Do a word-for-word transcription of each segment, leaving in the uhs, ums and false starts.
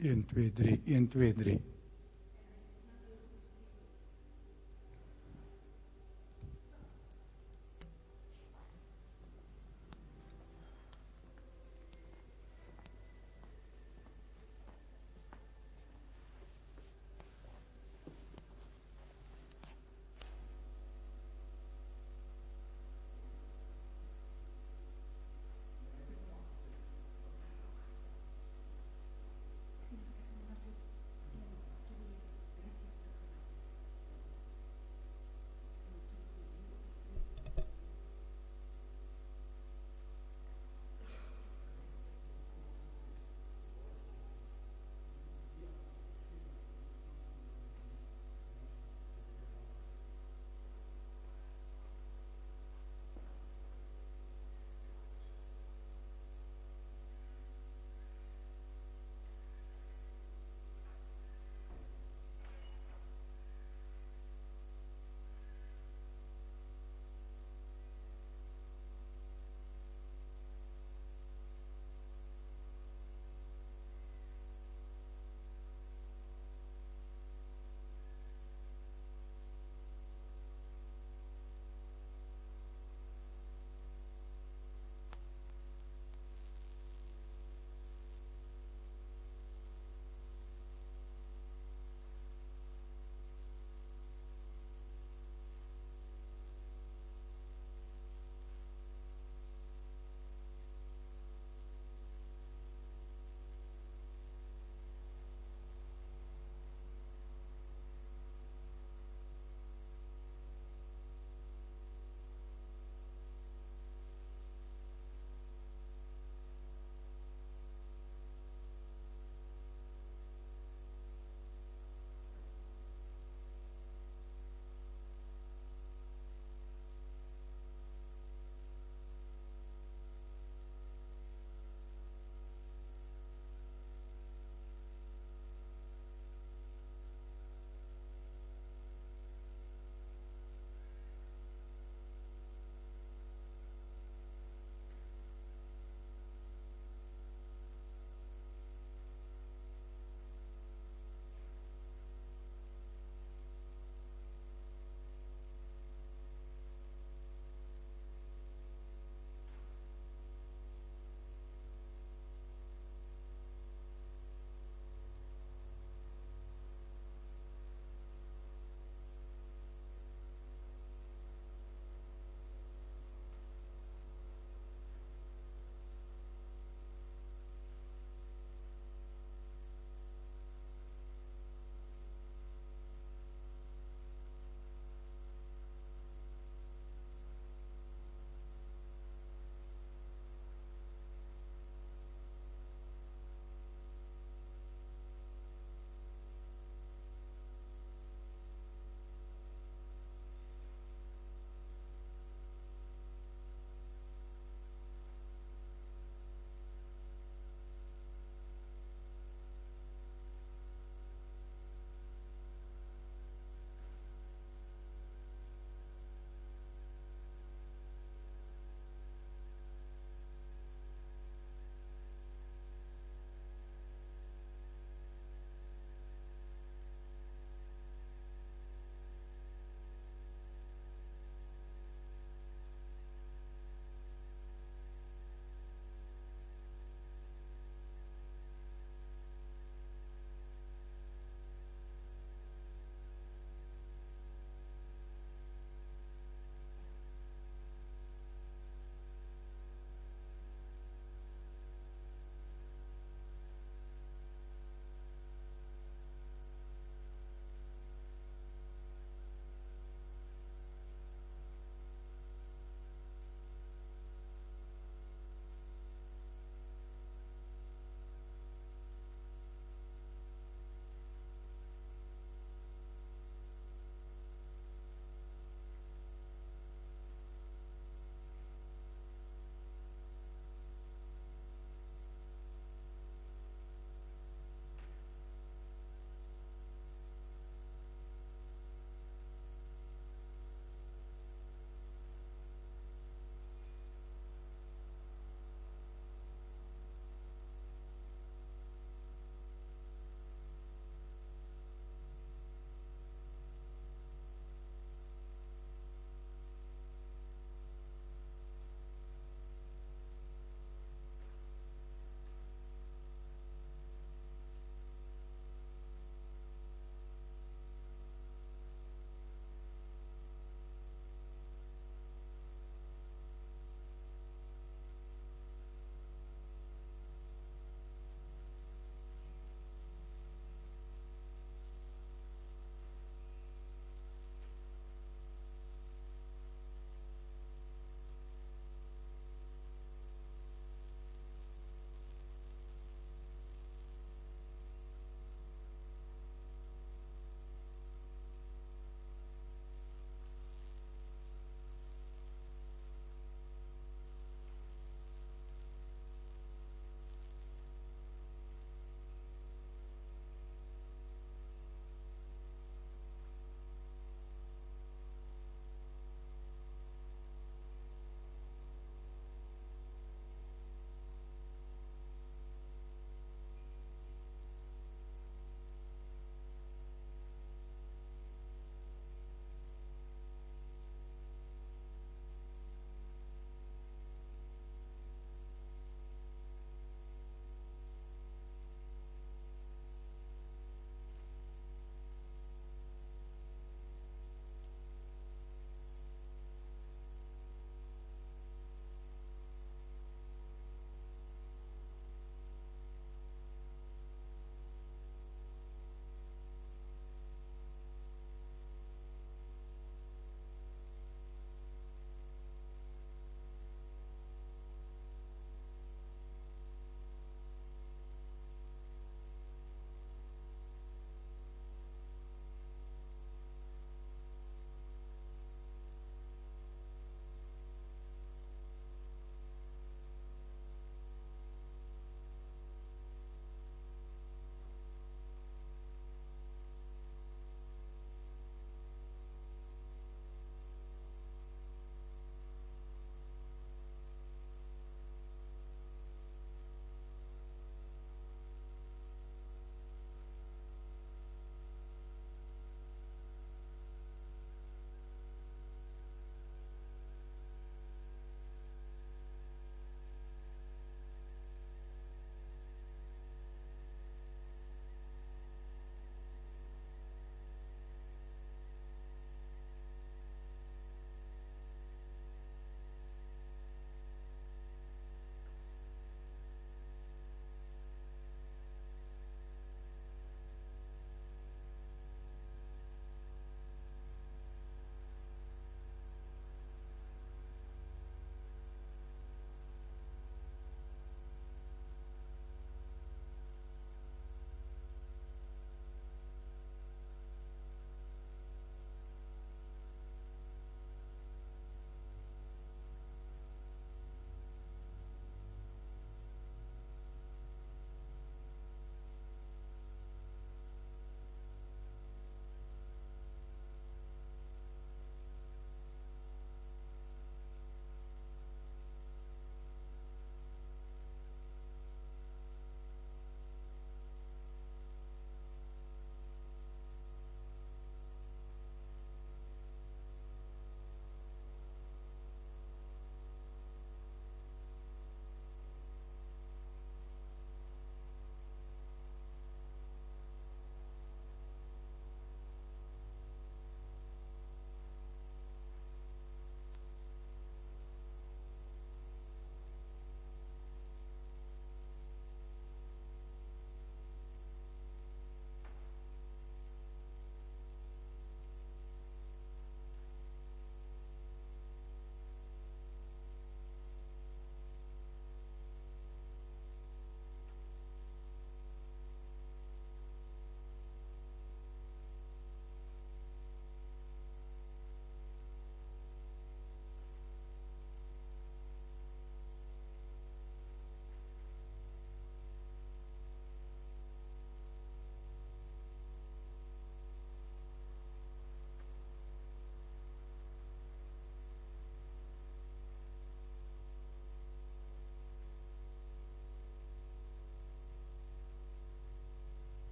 een, twee, drie, een, twee, drie.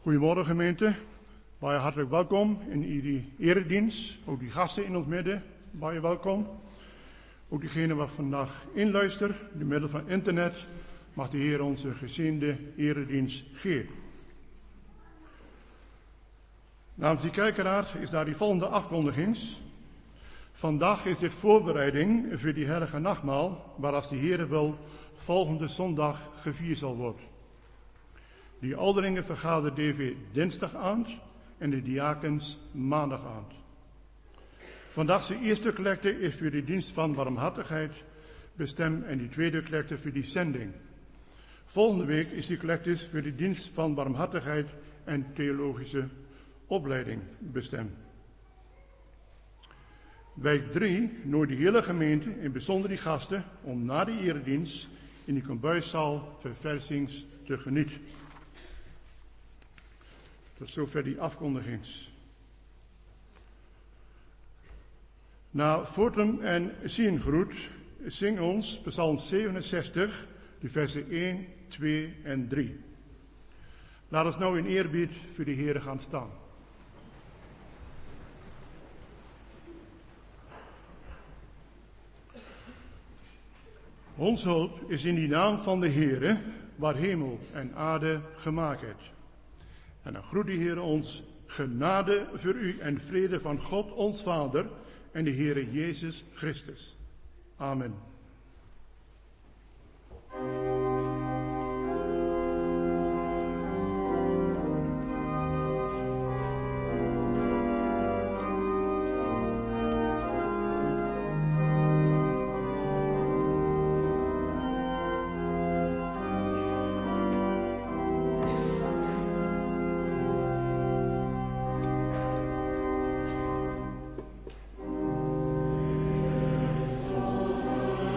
Goedemorgen gemeente, baie hartelijk welkom in die eredienst. Ook die gasten in ons midden, baie welkom. Ook diegenen wat vandaag inluisteren, door middel van internet, mag de Heer onze gezinde eredienst geven. Namens die kerkenraad is daar die volgende afkondigings. Vandaag is dit voorbereiding voor die heilige nachtmaal, waar als de Heer wil volgende zondag gevierd zal worden. Die ouderlingen vergaderen D V dinsdagavond en de diakens maandagavond. Vandaag de eerste collecte is voor de dienst van barmhartigheid bestemd en die tweede collecte voor die zending. Volgende week is die collecte voor de dienst van barmhartigheid en theologische opleiding bestemd. Wijk drie nodigt de hele gemeente, in bijzonder die gasten, om na de eredienst in die kombuiszaal verversings te genieten. Tot zover die afkondigings. Na Fortum en Ziengroet zing ons Psalm zevenenzestig, de versen één, twee en drie. Laat ons nou in eerbied voor de Heere gaan staan. Ons hulp is in die naam van de Heere, waar hemel en aarde gemaakt heeft. En dan groet de Heere ons, genade voor u en vrede van God ons Vader en de Heere Jezus Christus. Amen. Thank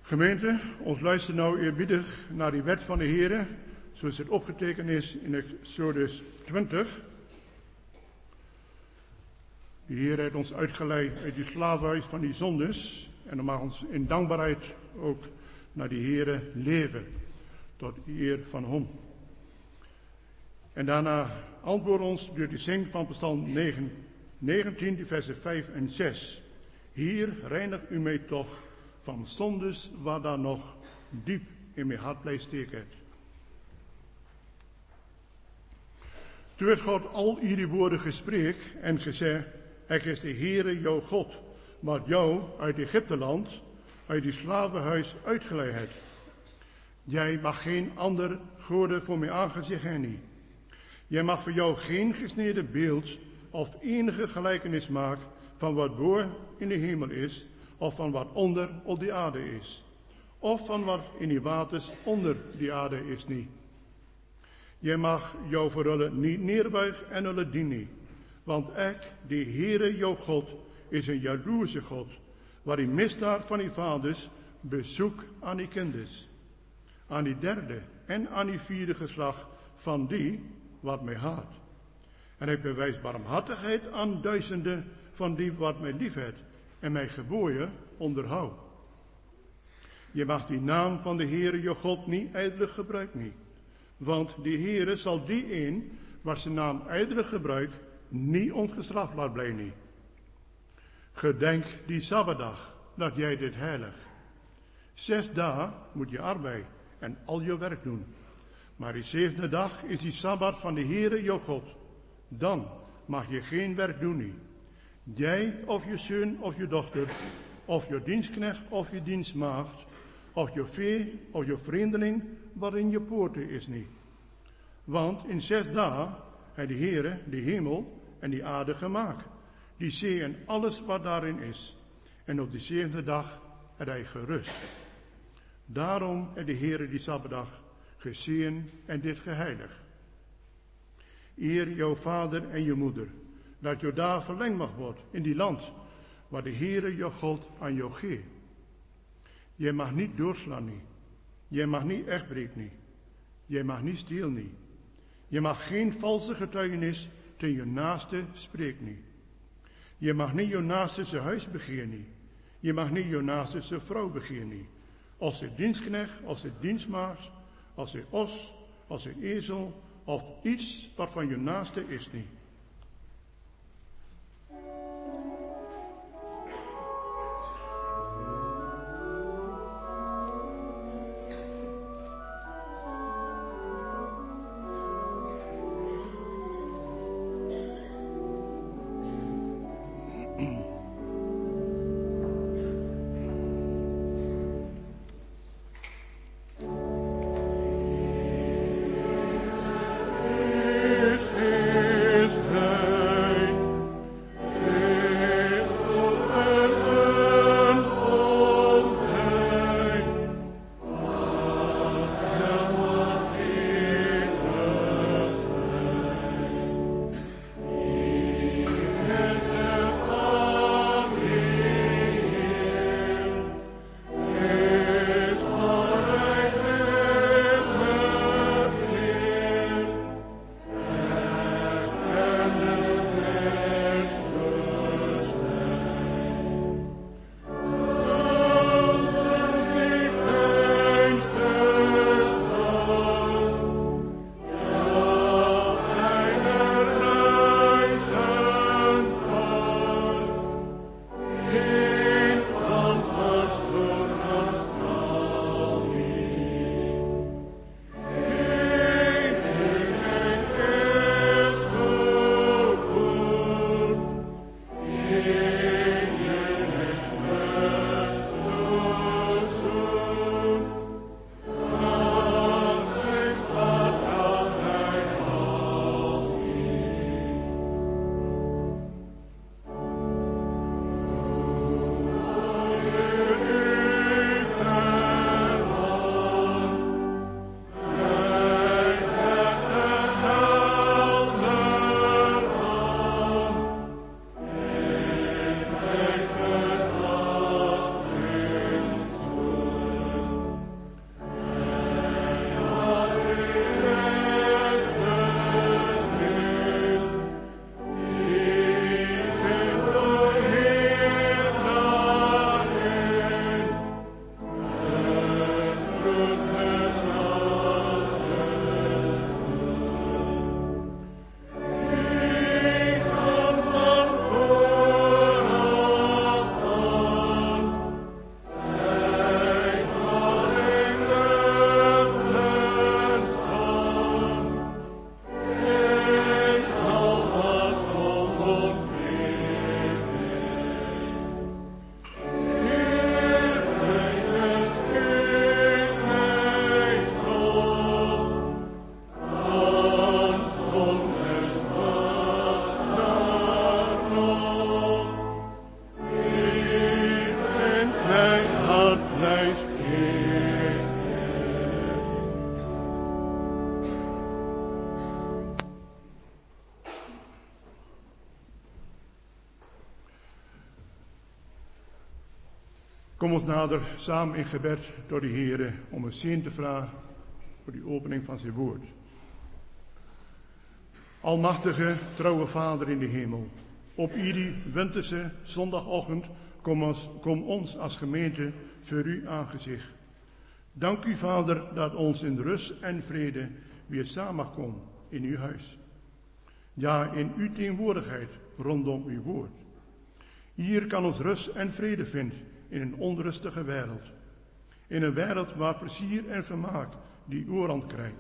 Gemeente, ons luistert nou eerbiedig naar die wet van de Heere, zoals het opgetekend is in Exodus twintig. De Heer heeft ons uitgeleid uit die slavenhuis van die zondes en dan mag ons in dankbaarheid ook naar die Heere leven, tot eer van Hem. En daarna antwoord ons door de zing van Psalm negentien, die versen vijf en zes. Hier reinigt u mij toch van zondes waar daar nog diep in mijn hart blijft steken. Toen heeft God al die woorden gesprek en gezegd, ik is de Heere jouw God, wat jou uit Egypteland, uit die slavenhuis uitgeleid heeft. Jij mag geen ander goden voor mij aangezicht hebben. Jij mag voor jou geen gesneden beeld of enige gelijkenis maken van wat boven in de hemel is, of van wat onder op de aarde is, of van wat in die waters onder die aarde is niet. Jij mag jou voor hulle niet neerbuigen en hulle dienen, want ik, de Heere jouw God, is een jaloerse God, waar die misdaad van die vaders bezoek aan die kinders, aan die derde en aan die vierde geslacht van die wat mij haat. En ik bewijs barmhartigheid aan duizenden van die wat mij liefhebt en mijn geboden onderhoud. Je mag die naam van de Heere je God niet ijdelig gebruiken, niet. Want de Heere zal die een, wat zijn naam ijdelig gebruikt, niet ongestraft laat blijven. Gedenk die Sabbatdag, dat jij dit heilig. Zes dagen moet je arbeid en al je werk doen. Maar die zevende dag is die Sabbat van de Heere je God. Dan mag je geen werk doen, niet. Jij of je zoon of je dochter, of je dienstknecht of je dienstmaagd, of je vee of je vreemdeling, waarin je poorten is niet. Want in zes dagen heeft de Heere de hemel en die aarde gemaakt, die zee en alles wat daarin is. En op de zevende dag heeft hij gerust. Daarom heeft de Heere die Sabbatdag gezien en dit geheiligd. Eer jouw vader en je moeder, dat je daar verlengd mag worden in die land, waar de Heere je God aan jou geeft. Je mag niet doorslaan, niet. Je mag niet echtbreken, niet. Je mag niet stelen, niet. Je mag geen valse getuigenis tegen je naaste spreken, niet. Je mag niet je naaste zijn huis begeeren, niet. Je mag niet je naaste zijn vrouw begeeren, niet. Als ze dienstknecht, als ze dienstmaagd, als ze os, als ze ezel, of iets wat van je naaste is, niet. Is Kom ons nader samen in gebed door de Heere om een zegen te vragen voor die opening van zijn woord. Almachtige, trouwe Vader in de hemel, op iedere winterse zondagochtend kom ons, kom ons als gemeente voor uw aangezicht. Dank u, Vader, dat ons in rust en vrede weer samen mag komen in uw huis. Ja, in uw tegenwoordigheid rondom uw woord. Hier kan ons rust en vrede vinden in een onrustige wereld. In een wereld waar plezier en vermaak die oorrand krijgt.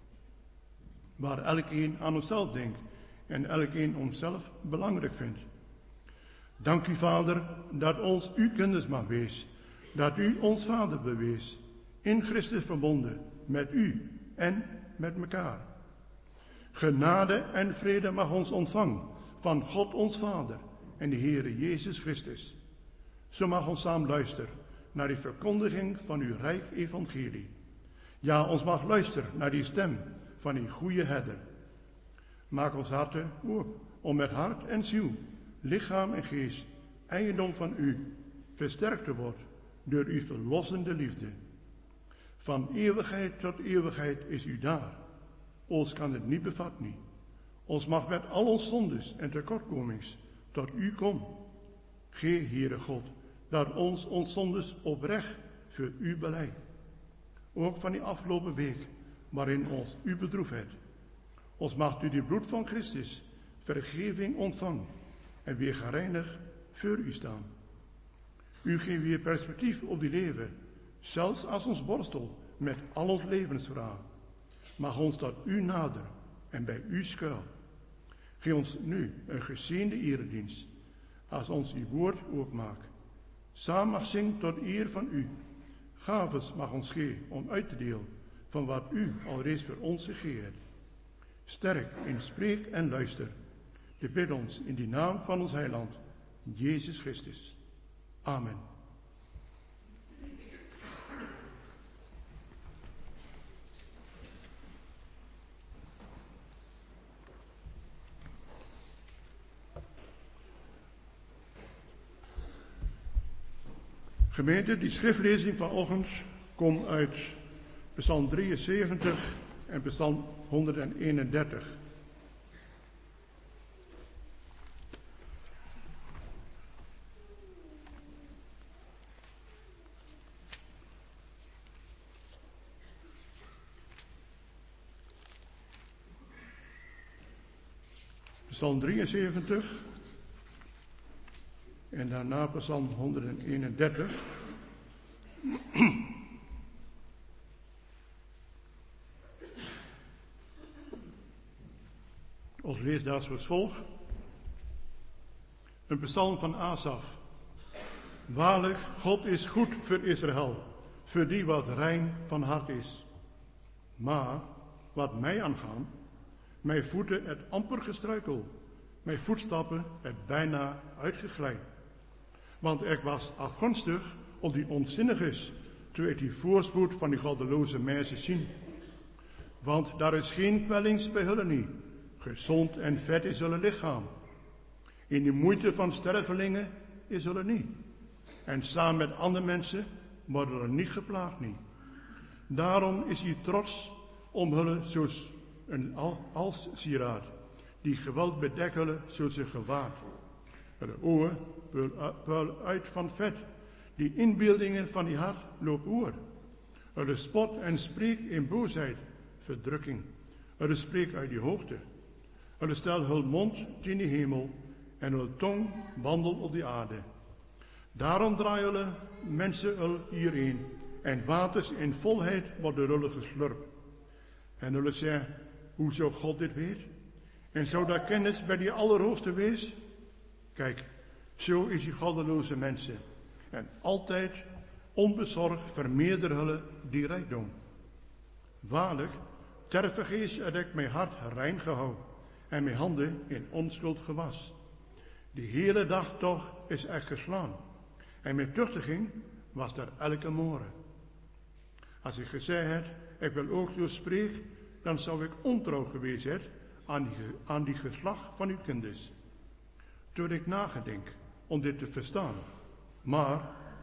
Waar elkeen aan onszelf denkt en elkeen onszelf belangrijk vindt. Dank u, Vader, dat ons uw kinders mag wees. Dat u ons Vader bewees. In Christus verbonden met u en met elkaar. Genade en vrede mag ons ontvangen van God ons Vader en de Heere Jezus Christus. Zo mag ons samen luisteren naar die verkondiging van uw rijk evangelie. Ja, ons mag luisteren naar die stem van uw goede herder. Maak ons harten open om met hart en ziel, lichaam en geest, eigendom van u, versterkt te worden door uw verlossende liefde. Van eeuwigheid tot eeuwigheid is u daar. Ons kan het niet bevatten. Niet. Ons mag met al ons zondes en tekortkomings tot u komen. Gee, Heere God, dat ons ons zondes oprecht voor u beleid. Ook van die afgelopen week, waarin ons u bedroefheid. Ons mag u de bloed van Christus vergeving ontvangen en weer gereinigd voor u staan. U geeft weer perspectief op die leven, zelfs als ons borstel met al ons levensvragen. Mag ons tot u nader en bij u schuil. Geef ons nu een gezegende eredienst, als ons uw woord opmaakt. Samen mag zingen tot eer van u. Gaves mag ons geven om uit te delen van wat u al reeds voor ons gegeven hebt. Sterk in spreek en luister. De bid ons in die naam van ons heiland, Jezus Christus. Amen. Gemeente, die schriftlezing vanochtend komt uit Psalm drieënzeventig en Psalm honderdeenendertig. Psalm drieënzeventig en daarna Psalm honderdeenendertig. Ons leest daar zoals volgt. Een psalm van Asaf. Waarlijk, God is goed voor Israël, voor die wat rein van hart is. Maar, wat mij aangaan, mijn voeten het amper gestruikel, mijn voetstappen het bijna uitgeglijd. Want ik was afgunstig op die onzinniges, toen ik die voorspoed van die goddeloze mensen zien. Want daar is geen kwellings bij hullen niet, gezond en vet is hun lichaam. In de moeite van stervelingen is hullen niet. En samen met andere mensen worden er niet geplaagd niet. Daarom is hij trots om hullen zoals een als sieraad, die geweld bedekt hullen zoals een gewaad. De ogen puilen uit van vet, die inbeeldingen van die hart lopen oor. Er is spot en spreek in boosheid, verdrukking. Er is spreek uit die hoogte. Er stelt hun mond in de hemel en hun tong wandelt op de aarde. Daarom draaien mensen er hierheen en waters in volheid worden rullen geslurpt. En zullen zeggen, hoe zou God dit weet? En zou daar kennis bij die Allerhoogste wees? Kijk, zo is die goddeloze mensen. En altijd onbezorgd vermeerderen hullen die rijkdom. Waarlijk, ter vergeefs heb ik mijn hart rein gehouden en mijn handen in onschuld gewas. De hele dag toch is er geslaan. En mijn tuchtiging was daar elke morgen. Als ik gezegd had, ik wil ook zo spreken, dan zou ik ontrouw geweest zijn aan die, aan die geslacht van uw kinders. Toen ik nagedenk om dit te verstaan. Maar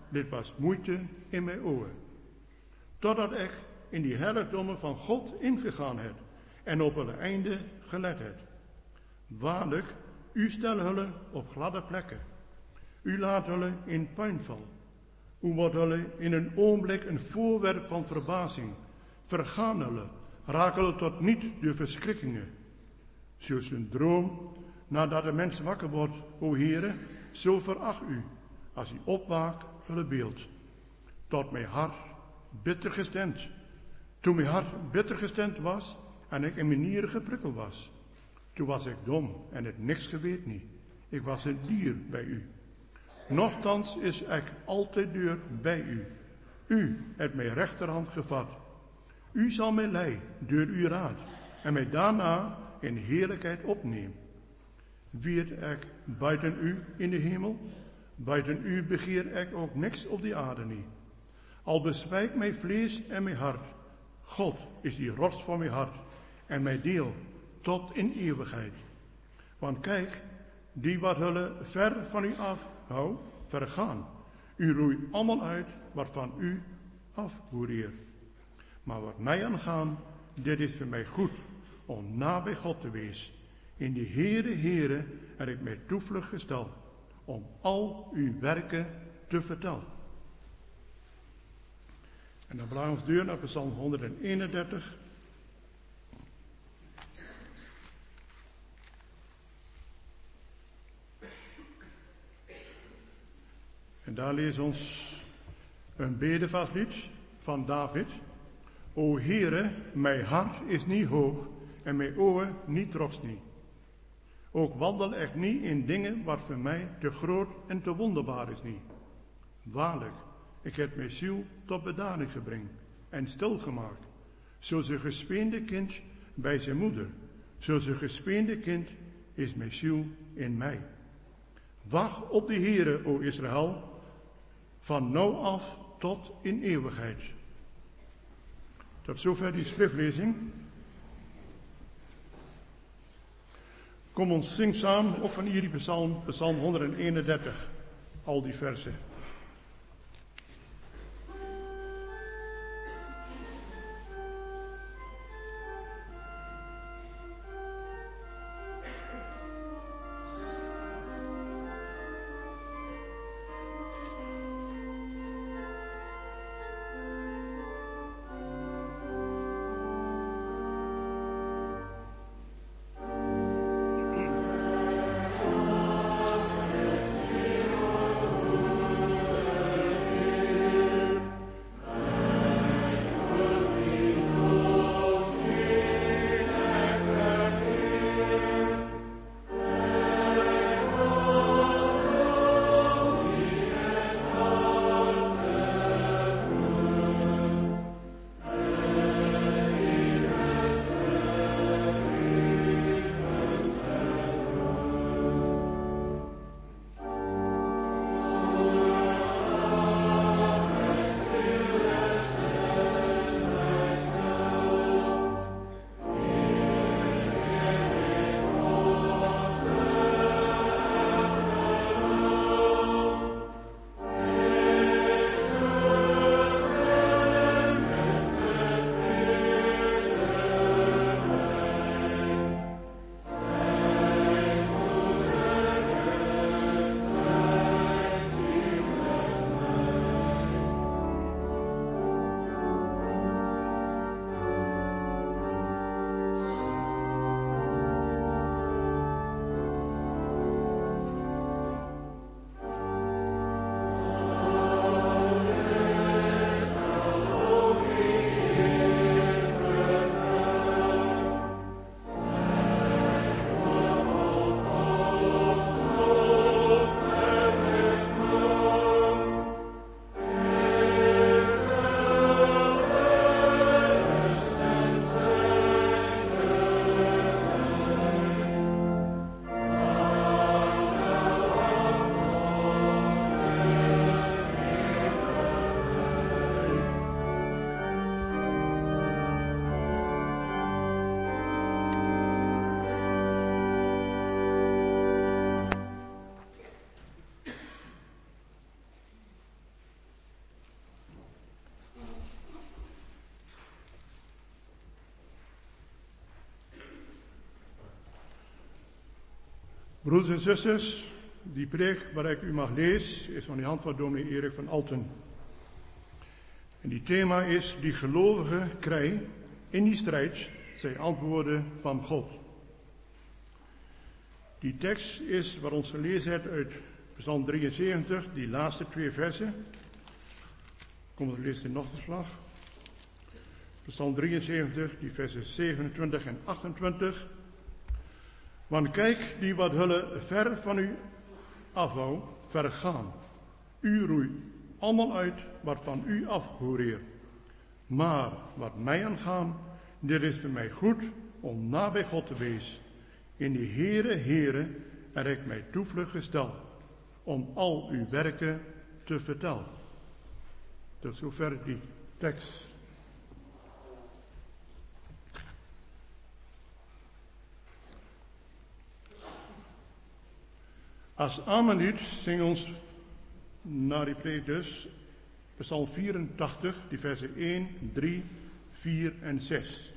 dit was moeite in mijn ogen. Totdat ik in die heiligdommen van God ingegaan heb en op het einde gelet heb. Waarlijk, u stelt hulle op gladde plekken. U laat hulle in puinval. U wordt hulle in een ogenblik een voorwerp van verbazing. Vergaan hulle, raken hulle tot niet de verschrikkingen. Zoals een droom, nadat de mens wakker wordt, o Heere, zo veracht u, als u opwaakt, hulle beeld. Tot mijn hart bitter gestemd. Toen mijn hart bitter gestemd was en ik in mijn nieren geprikkeld was. Toen was ik dom en het niks geweet niet. Ik was een dier bij u. Nochtans is ik altijd deur bij u. U hebt mijn rechterhand gevat. U zal mij leiden door uw raad en mij daarna in heerlijkheid opnemen. Wierd ik buiten u in de hemel? Buiten u begeer ik ook niks op die aarde niet. Al bezwijkt mijn vlees en mijn hart. God is die rots van mijn hart en mijn deel tot in eeuwigheid. Want kijk, die wat hulle ver van u afhoudt, vergaan. U roeit allemaal uit wat van u afboereert. Maar wat mij aangaan, dit is voor mij goed, om nabij God te wezen. In de Heere, Heere, heb ik mij toevlucht gesteld, om al uw werken te vertellen. En dan blaan we ons deur naar Psalm honderdeenendertig. En daar lezen we ons een bedevaartlied van David. O Heere, mijn hart is niet hoog en mijn ogen niet trots niet. Ook wandel ik niet in dingen wat voor mij te groot en te wonderbaar is niet. Waarlijk, ik heb mijn ziel tot bedaring gebracht en stilgemaakt. Zoals een gespeende kind bij zijn moeder. Zoals een gespeende kind is mijn ziel in mij. Wacht op de Heere, o Israël, van nou af tot in eeuwigheid. Tot zover die schriftlezing. Kom ons zing samen, ook van hierdie psalm, psalm honderdeenendertig, al die versen. Broeders en zusters, die preek waar ik u mag lezen is van de hand van dominee Erik van Alten. En die thema is, die gelovigen krijgen in die strijd zijn antwoorden van God. Die tekst is wat ons gelezen heeft uit Psalm drieënzeventig, die laatste twee versen. Kom, we lezen in nog de slag. Psalm drieënzeventig, die versen zevenentwintig en achtentwintig. Want kijk, die wat hullen ver van u afwou, vergaan. U roeit allemaal uit wat van u afhoereer. Maar wat mij aangaan, dit is voor mij goed om nabij God te wezen. In die Heere, Heere, er ik mij toevlucht gesteld, om al uw werken te vertellen. Tot zover die tekst. Als Amenlied zing ons naar die preek dus Psalm vierentachtig, die versen één, drie, vier en zes.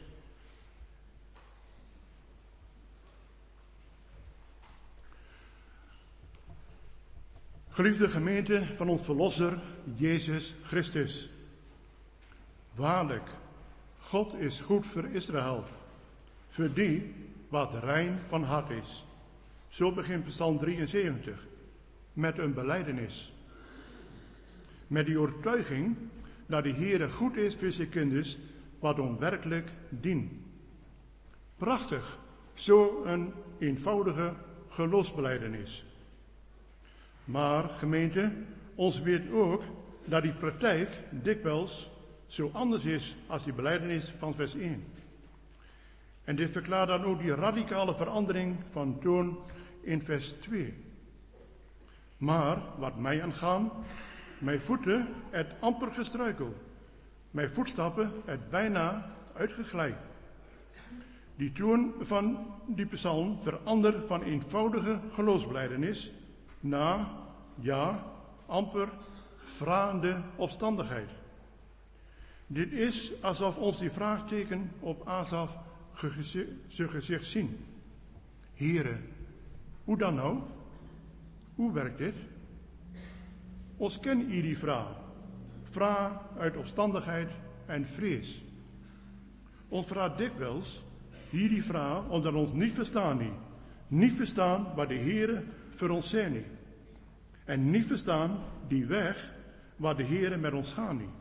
Geliefde gemeente van ons Verlosser, Jezus Christus. Waarlijk, God is goed voor Israël, voor die wat rein van hart is. Zo begint Psalm drieënzeventig, met een belijdenis. Met die overtuiging dat de Heere goed is voor zijn kinders, wat hem werkelijk dient. Prachtig, zo een eenvoudige geloofsbelijdenis. Maar, gemeente, ons weet ook dat die praktijk dikwijls zo anders is als die belijdenis van vers één. En dit verklaart dan ook die radicale verandering van toon in vers twee. Maar, wat mij aangaan, mijn voeten het amper gestruikel. Mijn voetstappen het bijna uitgeglijd. Die toon van die psalm verandert van eenvoudige geloofsbelijdenis na, ja, amper vragende opstandigheid. Dit is alsof ons die vraagteken op Asaf zijn gezicht zien. Heere, hoe dan nou? Hoe werkt dit? Ons ken hier die vraag. Vraag uit opstandigheid en vrees. Ons vraagt dikwijls hier die vraag omdat ons niet verstaan niet. Niet verstaan wat de Heere voor ons zijn niet. En niet verstaan die weg waar de Heere met ons gaat niet.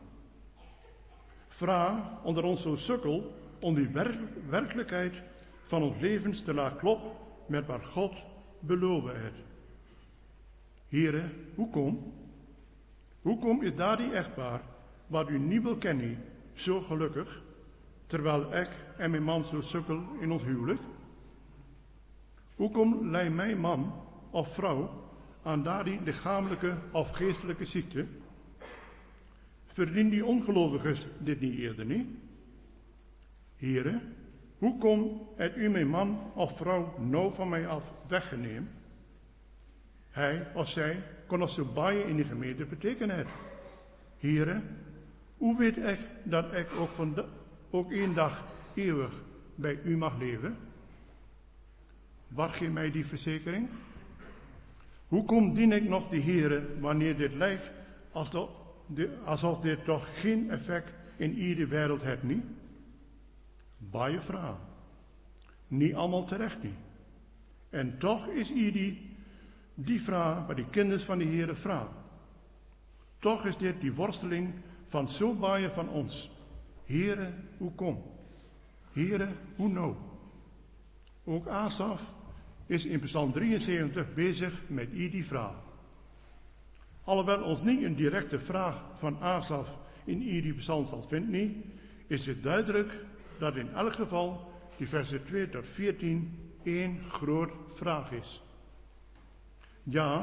Vraag onder ons zo sukkel om die werk- werkelijkheid van ons levens te laten kloppen met wat God beloven heeft. Heere, hoe kom? Hoe kom is daar die echtpaar, wat u niet wil kennen, zo gelukkig, terwijl ik en mijn man zo sukkel in ons huwelijk? Hoe kom leidt mijn man of vrouw aan daar die lichamelijke of geestelijke ziekte? Verdient die ongelovigen dit niet eerder niet? Heere, hoe kom het u mijn man of vrouw nou van mij af weggenemen? Hij of zij kon als zo baie in die gemeente betekenen. Heere, hoe weet ik dat ik ook, van de, ook één dag eeuwig bij u mag leven? Wat geeft mij die verzekering? Hoe kom dien ik nog de Heere wanneer dit lijkt alsof, alsof dit toch geen effect in iedere wereld heeft niet? Baie vragen. Niet allemaal terecht niet. En toch is ieder die vraag waar die kinderen van de Heere vragen. Toch is dit die worsteling van zo baie van ons. Heere, hoe kom? Heere, hoe nou? Ook Asaf is in Psalm drieënzeventig bezig met die vraag. Alhoewel ons niet een directe vraag van Asaf in die psalm zal vinden, is het duidelijk dat in elk geval die versen twee tot veertien één groot vraag is. Ja,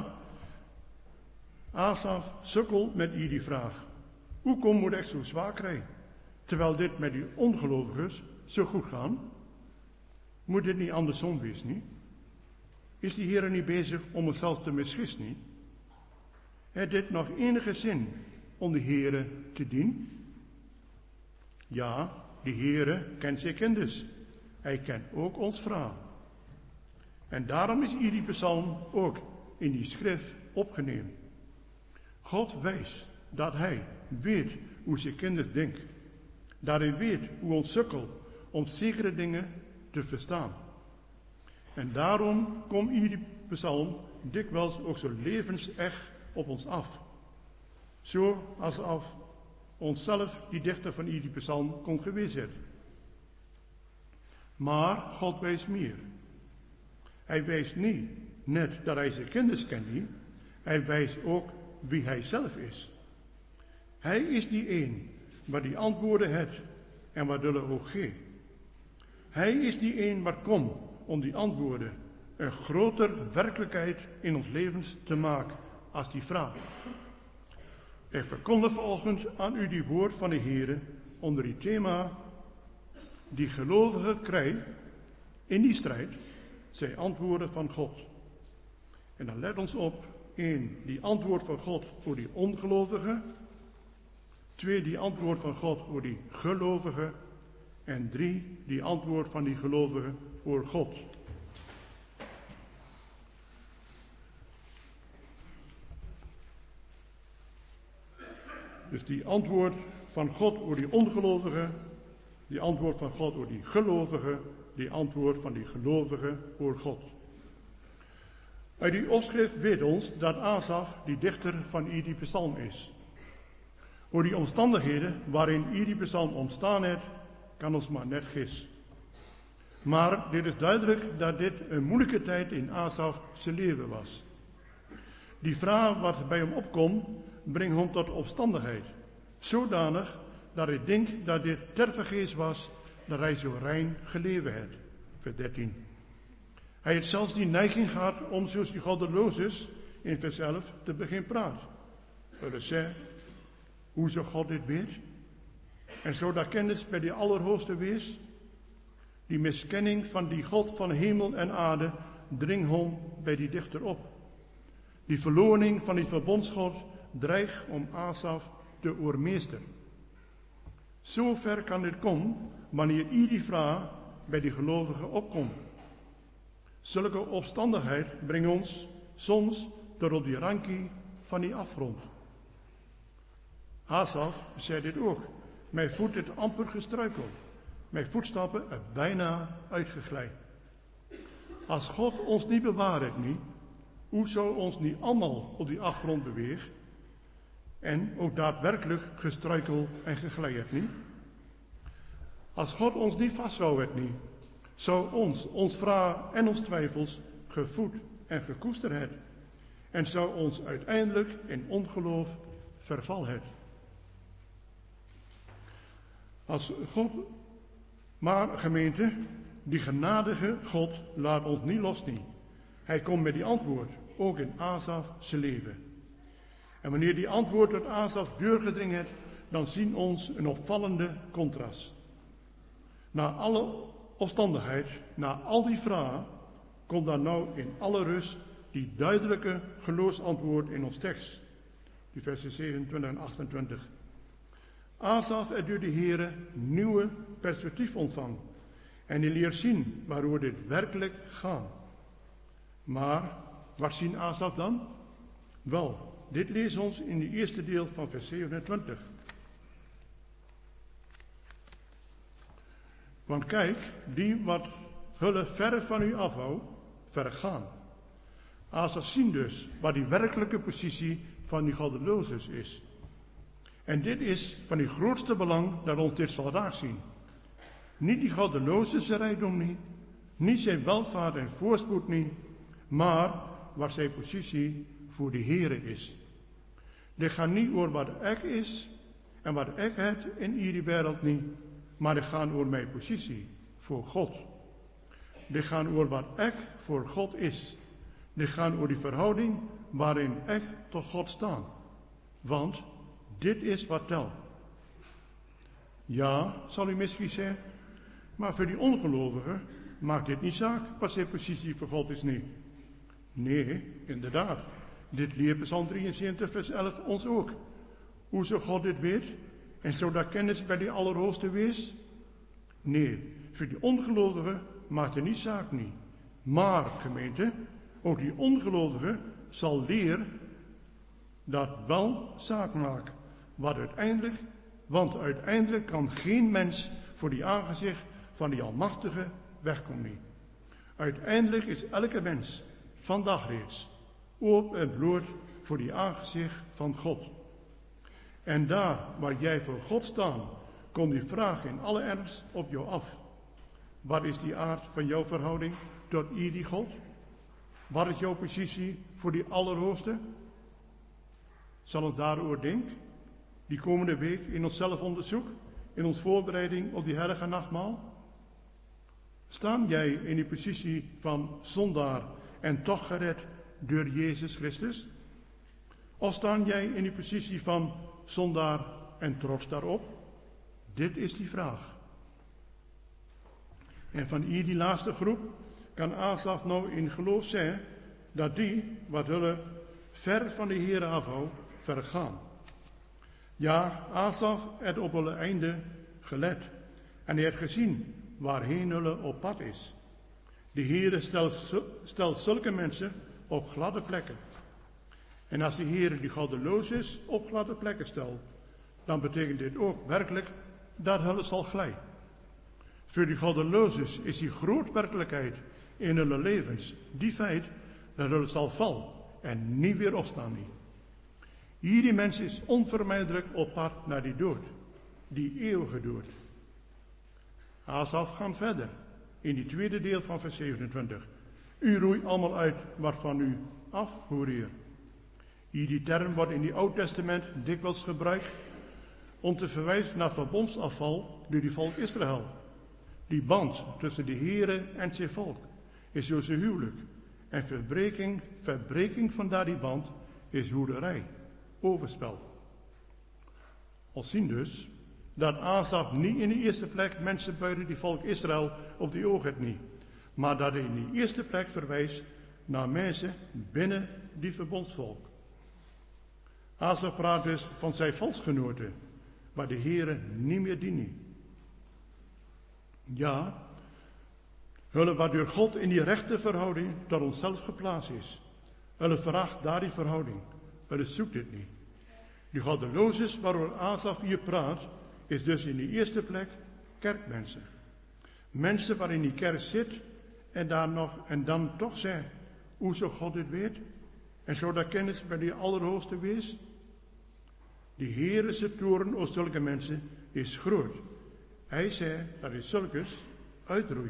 Asaf sukkelt met die vraag. Hoe kom moet ik zo zwaar krijgen? Terwijl dit met die ongelovigen zo goed gaan. Moet dit niet andersom wezen, niet? Is die Heer niet bezig om onszelf te misgissen, niet? Heeft dit nog enige zin om de Heere te dienen? Ja, de Heere kent zijn kinders. Hij kent ook ons vraag. En daarom is hier die psalm ook in die schrift opgenomen. God wijst dat hij weet hoe zijn kinderen denken. Dat hij weet hoe ons sukkelt om zekere dingen te verstaan. En daarom komt hier die psalm dikwijls ook zo levensecht op ons af. Zo alsof onszelf die dichter van die psalm kon geweest zijn. Maar God wijst meer. Hij wijst niet net dat hij zijn kinderen kent, hij wijst ook wie hij zelf is. Hij is die een waar die antwoorden heeft en waar dulle ook geeft. Hij is die een wat komt om die antwoorden een groter werkelijkheid in ons levens te maken als die vraag. Ik verkondig vanochtend aan u die woord van de Heere onder die thema die gelovigen krijgen in die strijd zijn antwoorden van God. En dan let ons op, één, die antwoord van God voor die ongelovigen. Twee, die antwoord van God voor die gelovigen. En drie, die antwoord van die gelovigen voor God. Dus die antwoord van God voor die ongelovigen, die antwoord van God voor die gelovigen, die antwoord van die gelovigen voor God. Uit die opschrift weet ons dat Asaf die dichter van die psalm is. Voor die omstandigheden waarin die psalm ontstaan heeft, kan ons maar net gissen. Maar dit is duidelijk dat dit een moeilijke tijd in Asaf zijn leven was. Die vraag wat bij hem opkomt, brengt hem tot opstandigheid. Zodanig dat ik denk dat dit tervergeefs was dat hij zo rein geleven heeft. Vers dertien. Hij heeft zelfs die neiging gehad om zoals die goddeloos in vers elf te beginnen praten. Dat zei, hoe zou God dit weet? En zo dat kennis bij die Allerhoogste wees. Die miskenning van die God van hemel en aarde dringt hem bij die dichter op. Die verloning van die verbondsgod dreigt om Asaf te oormeesteren. Zo ver kan dit komen wanneer iedere vraag bij die gelovigen opkomt. Zulke opstandigheid brengt ons soms tot op die rankie van die afgrond. Asaf zei dit ook. Mijn voet is amper gestruikeld. Mijn voetstappen er bijna uitgegleid. Als God ons niet bewaart niet, hoe zou ons niet allemaal op die afgrond bewegen? En ook daadwerkelijk gestruikeld en gegleid niet? Als God ons niet vasthouden niet, zou ons, ons vragen en ons twijfels gevoed en gekoesterd hebben. En zou ons uiteindelijk in ongeloof verval hebben. Als God, maar gemeente, die genadige God laat ons niet los niet. Hij komt met die antwoord, ook in Asaf zijn leven. En wanneer die antwoord tot Asaf doorgedringen heeft, dan zien ons een opvallende contrast. Na alle opstandigheid, na al die vragen, komt dan nou in alle rust die duidelijke geloofsantwoord in ons tekst. Die versen zevenentwintig en achtentwintig. Asaf heeft door de Heere nieuwe perspectief ontvangen. En hij leert zien waarover dit werkelijk gaat. Maar, wat zien Asaf dan? Wel, dit leest ons in het eerste deel van vers zevenentwintig. Want kijk, die wat hulle verre van u afhoudt, vergaan. Asaf zien dus wat die werkelijke positie van die goddeloos is. En dit is van die grootste belang dat ons dit zal raak zien. Niet die goddeloze zijn rijkdom niet, niet zijn welvaart en voorspoed niet, maar wat zijn positie voor de Heere is. Dit gaat niet over wat ik is en wat ik heb in iedere wereld niet, maar dit gaat over mijn positie voor God. Dit gaat over wat ik voor God is. Dit gaat over die verhouding waarin ik tot God sta. Want dit is wat telt. Ja, zal u misschien zeggen, maar voor die ongelovigen maakt dit niet zaak wat zijn positie voor God is niet. Nee, inderdaad. Dit leert Psalm drieënzeventig vers elf ons ook. Hoe zou God dit weet? En zou dat kennis bij die Allerhoogste wees? Nee, voor die ongelovigen maakt het niet zaak niet. Maar, gemeente, ook die ongelovige zal leren dat wel zaak maken. Wat uiteindelijk, want uiteindelijk kan geen mens voor die aangezicht van die Almachtige wegkomen. Uiteindelijk is elke mens, vandaag reeds, open en bloot voor die aangezicht van God. En daar waar jij voor God staat, komt die vraag in alle ernst op jou af. Wat is die aard van jouw verhouding tot die God? Wat is jouw positie voor die Allerhoogste? Zal ons daarover denken, die komende week in ons zelfonderzoek, in ons voorbereiding op die heilige nachtmaal? Staan jij in die positie van zondaar en toch gered door Jezus Christus? Of staan jij in die positie van zondaar en trots daarop? Dit is die vraag. En van hier die laatste groep kan Asaf nou in geloof zeggen dat die, wat hulle ver van de Heere afhoudt, vergaan. Ja, Asaf heeft op hulle einde gelet en hij heeft gezien waarheen hulle op pad is. De Heere stelt, stelt zulke mensen op gladde plekken. En als de Heere die goddeloos op gladde plekken stelt, dan betekent dit ook werkelijk dat hulle zal glijden. Voor die goddeloos is die groot werkelijkheid in hun levens die feit dat hulle zal vallen en niet weer opstaan. Nie. Hierdie mens is onvermijdelijk op pad naar die dood, die eeuwige dood. Asaf gaat verder in die tweede deel van vers zevenentwintig. U roeit allemaal uit wat van u afhoereer. Hierdie term wordt in die Oud Testament dikwijls gebruikt om te verwijzen naar verbondsafval door die volk Israël. Die band tussen de Heere en zijn volk is zo zijn huwelijk. En verbreking, verbreking van daar die band is hoederij, overspel. Ons zien dus dat Asaf niet in de eerste plek mensen buiten die volk Israël op die oog heeft niet. Maar dat hij in de eerste plek verwijst naar mensen binnen die verbondsvolk. Asaf praat dus van zijn volksgenoten, waar de Heere niet meer dienen. Ja, hulle wat door God in die rechte verhouding tot onszelf geplaatst is. Hulle veracht daar die verhouding. Hulle zoekt dit niet. Die goddeloos waarover Asaf hier praat, is dus in de eerste plek kerkmensen. Mensen waarin die kerk zit en, daar nog, en dan toch zeggen, hoe zo God dit weet. En zo dat kennis bij die Allerhoogste wees. Die Heere toren over zulke mensen is groot. Hij zei dat hij zulkes uitroeit.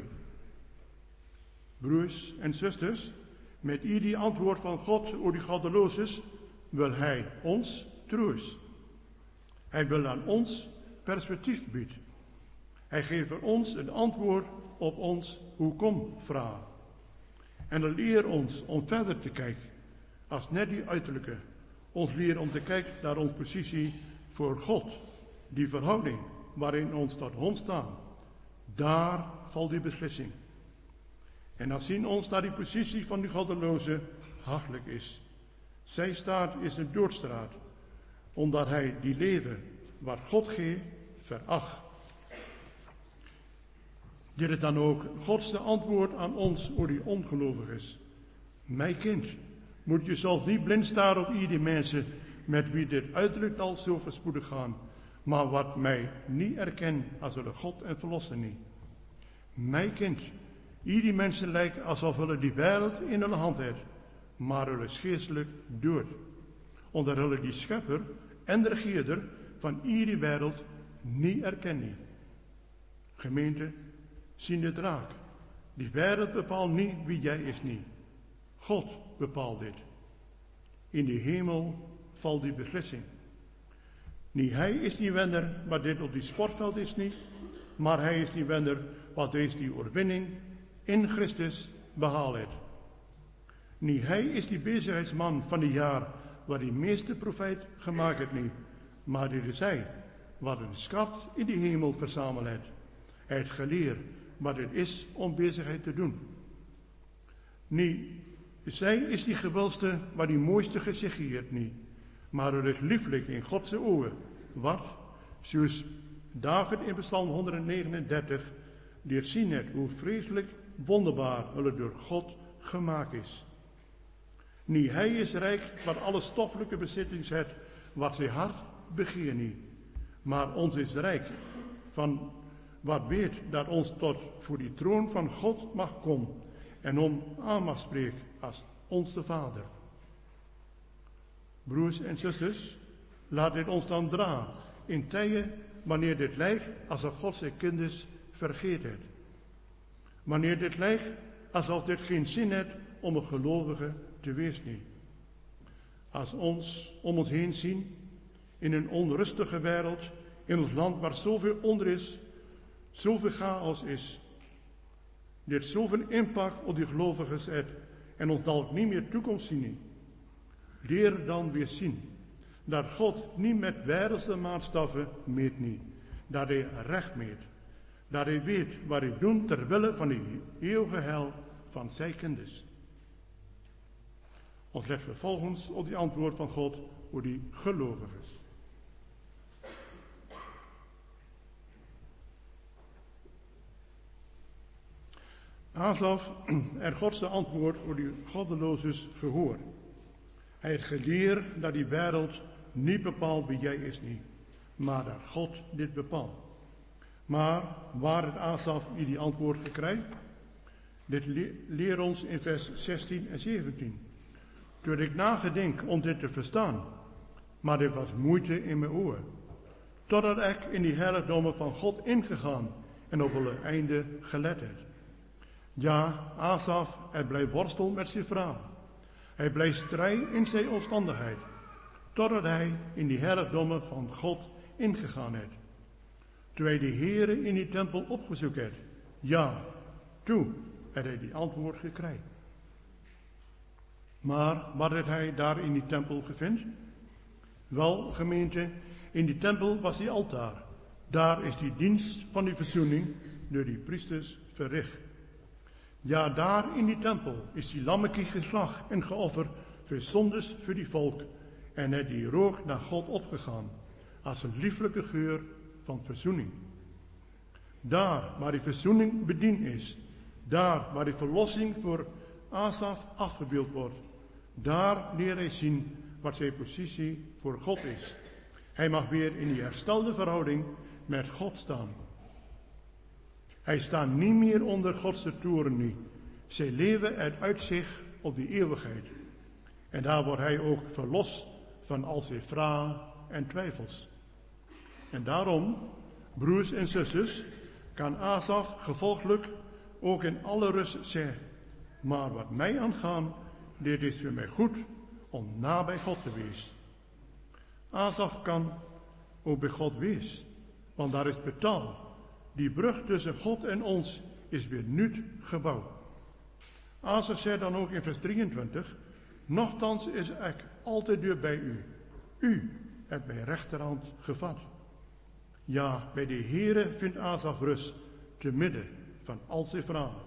Broers en zusters, met ieder antwoord van God over die goddeloos wil hij ons troost. Hij wil aan ons perspectief bieden. Hij geeft voor ons een antwoord op ons hoe kom vraag. En dan leert ons om verder te kijken, als net die uiterlijke. Ons leert om te kijken naar onze positie voor God. Die verhouding waarin ons tot hond staan. Daar valt die beslissing. En dan zien ons dat die positie van die goddeloze hartelijk is. Zij staat is een doodstraat, omdat hij die leven wat God geeft veracht. Dit is dan ook Gods antwoord aan ons over die ongelovigen. Mijn kind, moet je zelf niet blind staren op iedere mensen met wie dit uiterlijk al zo verspoedig gaan, maar wat mij niet erkent als de God en verlosser niet. Mijn kind, iedere mensen lijken alsof hulle die wereld in hun hand heeft, maar hulle is geestelijk dood. Omdat hulle die schepper en de regeerder van iedere wereld niet erkennen. Gemeente, zien dit raak. Die wereld bepaalt niet wie jij is niet. God bepaalt dit. In de hemel valt die beslissing. Niet hij is die wenner, wat dit op die sportveld is niet. Maar hij is die wenner, wat deze die overwinning in Christus behaald heeft. Niet hij is die bezigheidsman van die jaar, waar die meeste profijt gemaakt heeft niet. Maar dit is hij, wat een schat in die hemel verzameld heeft. Hij heeft geleerd wat het is om bezigheid te doen. Niet, zij is die gewelste, waar die mooiste gezicht heeft niet. Maar het is lieflijk in Gods ogen. Wat? Zoals David in Psalm honderdnegenendertig die het zien het hoe vreselijk wonderbaar hulle door God gemaakt is. Niet hij is rijk van alle stoffelijke bezittings het, wat zijn hart begeer niet. Maar ons is rijk van wat weet dat ons tot voor die troon van God mag komen en om aan mag spreken als onze Vader. Broers en zusters, laat dit ons dan dragen in tijden wanneer dit lijkt alsof God zijn kinders vergeet het. Wanneer dit lijkt alsof dit geen zin heeft om een gelovige te wezen. niet. Als ons om ons heen zien, in een onrustige wereld, in ons land waar zoveel onder is, zoveel chaos is, dit zoveel impact op die gelovigen heeft en ons dan niet meer toekomst zien. Leer dan weer zien dat God niet met wereldse maatstaven meet niet, dat hij recht meet, dat hij weet wat hij doet ter wille van de eeuwige heil van zijn kinders. Ons let vervolgens op die antwoord van God voor die gelovigen. Asaf er Godse antwoord voor die goddeloos gehoord. Hij heeft geleerd dat die wereld niet bepaalt wie jij is niet, maar dat God dit bepaalt. Maar waar het Asaf in die antwoord gekregen? Dit leert ons in vers zestien en zeventien. Toen ik nagedenk om dit te verstaan, maar dit was moeite in mijn oren. Totdat ik in die heiligdommen van God ingegaan en op alle einde gelet heb. Ja, Asaf, hij blijft worstelen met zijn vragen. Hij blijft strijden in zijn omstandigheid, totdat hij in die heiligdommen van God ingegaan heeft. Toen hij de Heere in die tempel opgezocht heeft, ja, toen had hij die antwoord gekregen. Maar wat had hij daar in die tempel gevonden? Wel, gemeente, in die tempel was die altaar. Daar is die dienst van die verzoening door die priesters verricht. Ja, daar in die tempel is die lammekie geslacht en geofferd voor zondes voor die volk en het die rook naar God opgegaan als een lieflijke geur van verzoening. Daar waar die verzoening bediend is, daar waar die verlossing voor Asaf afgebeeld wordt, daar leert hij zien wat zijn positie voor God is. Hij mag weer in die herstelde verhouding met God staan. Hij staat niet meer onder Godse toren nu. Zijn leven uit uitzicht op die eeuwigheid. En daar wordt hij ook verlost van al zijn vragen en twijfels. En daarom, broers en zusters, kan Asaf gevolglijk ook in alle rust zeggen, maar wat mij aangaan, dit is voor mij goed om nabij God te wezen. Asaf kan ook bij God wezen, want daar is betaald. Die brug tussen God en ons is weer nu gebouwd. Asaf zei dan ook in vers drieëntwintig, nochtans is ik altijd weer bij u. U hebt mijn rechterhand gevat. Ja, bij de Heere vindt Asaf rust, te midden van al zijn vragen.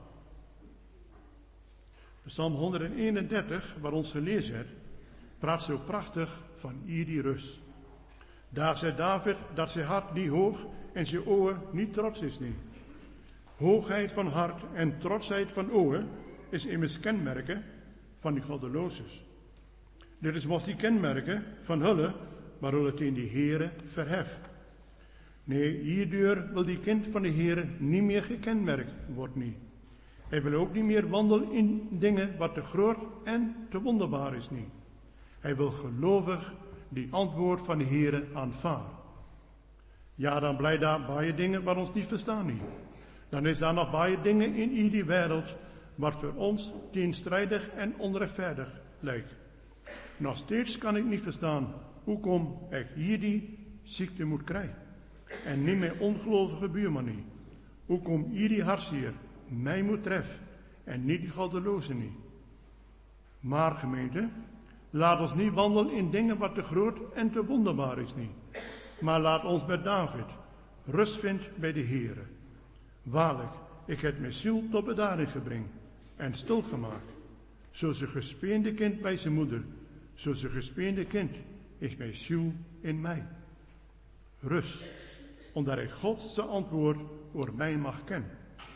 Psalm honderdeenendertig, waar ons gelezen hebt, praat zo prachtig van hier die rust. Daar zei David dat zijn hart niet hoog en zijn ogen niet trots is niet. Hoogheid van hart en trotsheid van ogen is immers kenmerken van die goddelozes. Dit is wat die kenmerken van hulle, waar hulle tegen die Heere verheft. Nee, hierdoor wil die kind van de Heere niet meer gekenmerkt wordt niet. Hij wil ook niet meer wandelen in dingen wat te groot en te wonderbaar is niet. Hij wil gelovig die antwoord van de Heere aanvaarden. Ja, dan blijft daar baie dingen wat ons niet verstaan niet. Dan is daar nog baie dingen in die wereld wat voor ons tegenstrijdig en onrechtvaardig lijkt. Nog steeds kan ik niet verstaan hoe kom ik hier die ziekte moet krijgen. En niet mijn ongelovige buurman niet. Hoe kom hier die hartzeer mij moet treffen en niet die goddeloze niet. Maar gemeente, laat ons niet wandelen in dingen wat te groot en te wonderbaar is niet. Maar laat ons bij David rust vinden bij de Heere. Waarlijk, ik heb mijn ziel tot bedaring gebracht en stilgemaakt. Zoals een gespeende kind bij zijn moeder, zoals een gespeende kind is mijn ziel in mij. Rust, omdat ik Gods antwoord voor mij mag kennen.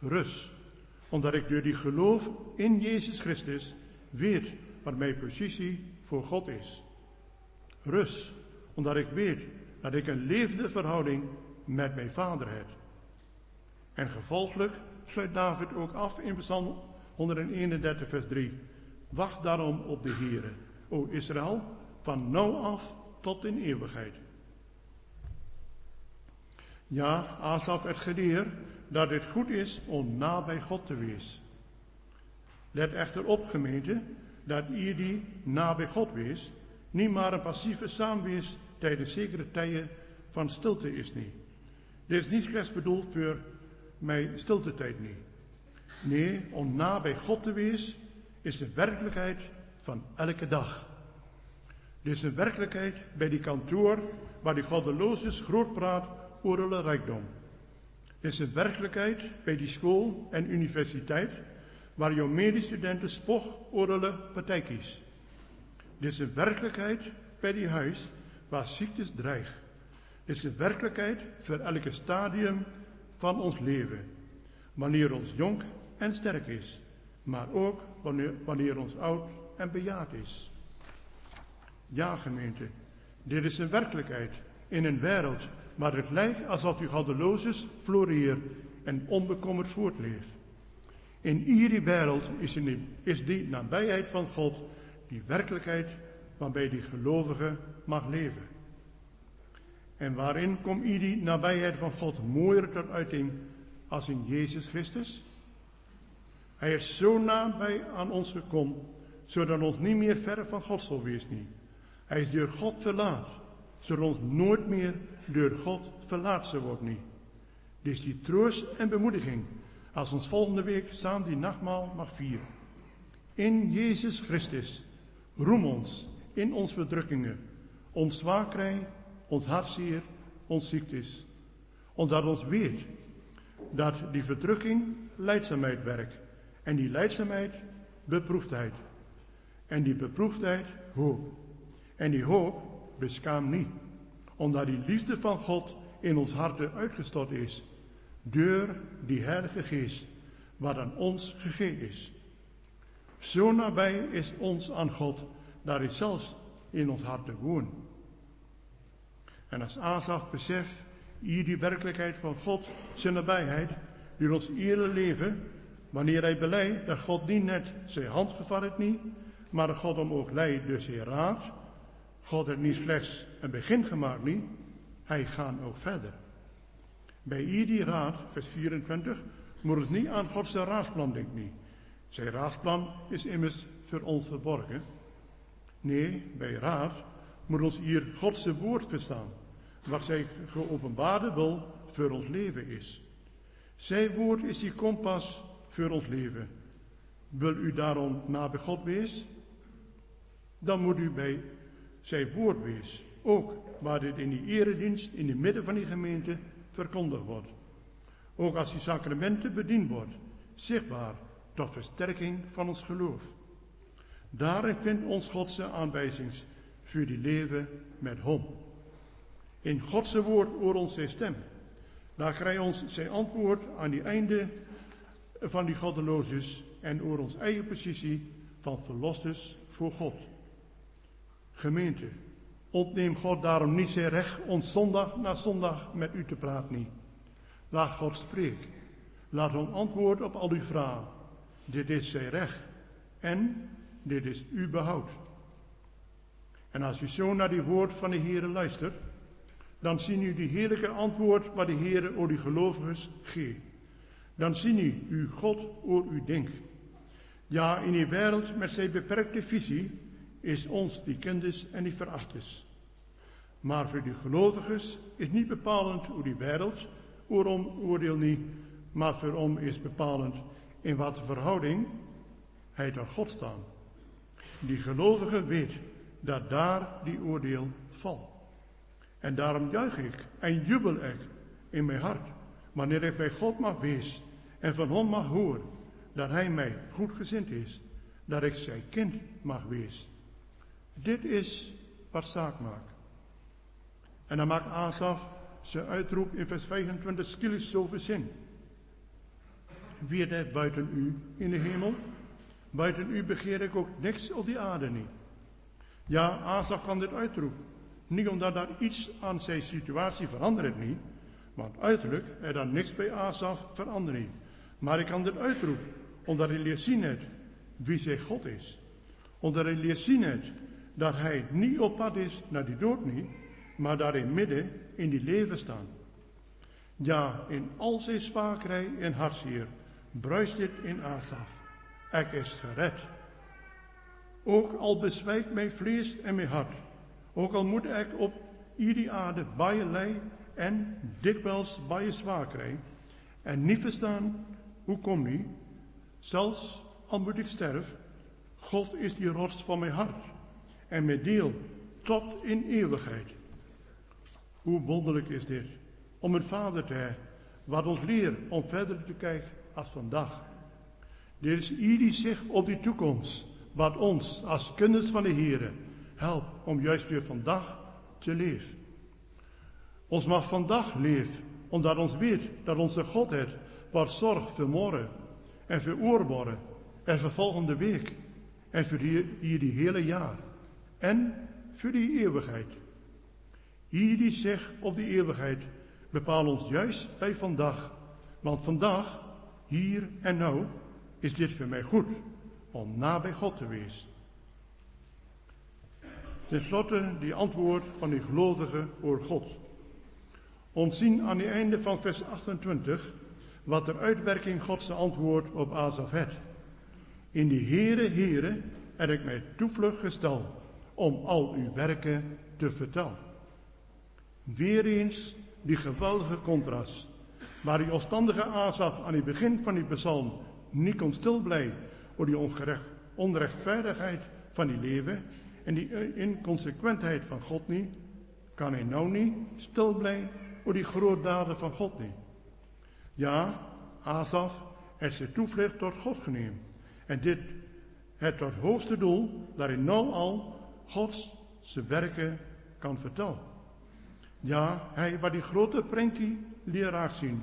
Rust, omdat ik door die geloof in Jezus Christus weet wat mijn positie voor God is. Rust, omdat ik weet dat ik een levende verhouding met mijn Vader heb. En gevolglijk sluit David ook af in Psalm honderdeenendertig vers drie. Wacht daarom op de Heere, o Israël, van nou af tot in eeuwigheid. Ja, Asaf werd geleerd dat het goed is om nabij God te wees. Let echter op, gemeente, dat ieder die nabij God wees, niet maar een passieve saamwees tijdens zekere tijden van stilte is niet. Dit is niet slechts bedoeld voor mijn stiltetijd niet. Nee, om nabij God te wees is de werkelijkheid van elke dag. Dit is een werkelijkheid bij die kantoor waar die goddeloosjes groot praat over hun rijkdom. Dit is een werkelijkheid bij die school en universiteit waar jouw medestudenten spog over hun partijkies. Dit is een werkelijkheid bij die huis waar ziektes dreigen. Dit is een werkelijkheid voor elke stadium van ons leven. Wanneer ons jong en sterk is, maar ook wanneer, wanneer ons oud en bejaard is. Ja, gemeente, dit is een werkelijkheid in een wereld waar het lijkt alsof u goddeloosjes floreert en onbekommerd voortleeft. In iedere wereld is, in die, is die nabijheid van God die werkelijkheid waarbij die gelovige mag leven. En waarin komt iedere nabijheid van God mooier tot uiting als in Jezus Christus? Hij is zo nabij aan ons gekomen, zodat ons niet meer ver van God zal wezen. Hij is door God verlaat, zodat ons nooit meer door God verlaat zal worden. Dus die troost en bemoediging, als ons volgende week samen die nachtmaal mag vieren. In Jezus Christus, roem ons in onze verdrukkingen, ons zwaarkrij, ons hartzeer, ons ziektes. Omdat ons weet dat die verdrukking lijdzaamheid werkt. En die lijdzaamheid beproefdheid. En die beproefdheid hoop. En die hoop beschaamt niet. Omdat die liefde van God in ons harten uitgestort is. Door die Heilige Geest, wat aan ons gegeven is. Zo nabij is ons aan God, dat hij zelfs in ons harten woont. En als Asaf beseft, hier die werkelijkheid van God, zijn nabijheid, door ons hele leven, wanneer hij beleidt dat God niet net zijn hand gevat heeft niet, maar dat God hem ook leidt door zijn raad. God heeft niet slechts een begin gemaakt niet, hij gaat ook verder. Bij iedere raad, vers vierentwintig, moet het niet aan Gods raadsplan denken niet. Zijn raadsplan is immers voor ons verborgen. Nee, bij raad moet ons hier Gods woord verstaan, wat zij geopenbaarde wil voor ons leven is. Zijn woord is die kompas voor ons leven. Wil u daarom nabij God wees? Dan moet u bij zijn woord wees. Ook waar dit in die eredienst in het midden van die gemeente verkondigd wordt. Ook als die sacramenten bediend wordt. Zichtbaar tot versterking van ons geloof. Daarin vindt ons Godse aanwijzings voor die leven met hem. In Godse woord hoort ons zijn stem. Daar krijgt ons zijn antwoord aan die einde van die goddeloosjes en over ons eigen positie van verlossers voor God. Gemeente, ontneem God daarom niet zijn recht om zondag na zondag met u te praten niet. Laat God spreken. Laat hem antwoord op al uw vragen. Dit is zijn recht en dit is uw behoud. En als u zo naar die woord van de Heere luistert, dan zien u die heerlijke antwoord wat de Heere over die gelovigen geeft. Dan zien u uw God over u denkt. Ja, in die wereld met zijn beperkte visie is ons die kennis en die verachters. Maar voor die gelovigen is niet bepalend hoe die wereld oorom oordeel niet, maar voor om is bepalend in wat de verhouding hij tot God staat. Die gelovige weet dat daar die oordeel valt. En daarom juich ik en jubel ik in mijn hart, wanneer ik bij God mag wees en van hem mag horen dat hij mij goedgezind is, dat ik zijn kind mag wees. Dit is wat zaak maakt. En dan maakt Asaf zijn uitroep in vers vijfentwintig skielik zoveel zin. wie er buiten u in de hemel? Buiten u begeer ik ook niks op die aarde niet. Ja, Asaf kan dit uitroepen. Niet omdat daar iets aan zijn situatie verandert niet, want uiterlijk er dan niks bij Asaf verandert niet. Maar ik kan dit uitroepen, omdat hij leert zien het wie zijn God is. Omdat hij leert zien het dat hij niet op pad is naar die dood niet, maar daar in midden in die leven staan. Ja, in al zijn spakerij en hartzeer bruist dit in Asaf. Ik is gered. Ook al bezwijkt mijn vlees en mijn hart, ook al moet ik op iedere aarde bij je lei en dikwijls bij je zwaarkrij, en niet verstaan hoe kom die, zelfs al moet ik sterven, God is die rots van mijn hart en mijn deel tot in eeuwigheid. Hoe wonderlijk is dit, om een vader te hebben, wat ons leert om verder te kijken als vandaag. Dit is ieder zich op die toekomst, wat ons als kinders van de Heere helpt om juist weer vandaag te leven. Ons mag vandaag leven, omdat ons weet dat onze Godheid wat zorgt voor morgen en voor oorborgen en voor volgende week en voor hier, hier die hele jaar en voor die eeuwigheid. Hier die zich op die eeuwigheid bepaalt ons juist bij vandaag, want vandaag, hier en nou, is dit voor mij goed om na bij God te wezen. Ten slotte die antwoord van die gelovige oor God. Ons zien aan het einde van vers achtentwintig wat de uitwerking Gods antwoord op Asaf het. In die Heere, Heere, heb ik mij toevlucht gesteld om al uw werken te vertellen. Weer eens die geweldige contrast, waar die opstandige Asaf aan het begin van die psalm niet kon stilblijven door die ongerecht, onrechtvaardigheid van die leven en die inconsequentheid van God niet, kan hij nou niet stilblijven door die grote daden van God niet. Ja, Asaf heeft zijn toevlucht tot God genomen en dit het tot hoogste doel dat hij nou al Gods zijn werken kan vertellen. Ja, hij wat die grote prentje leraar zien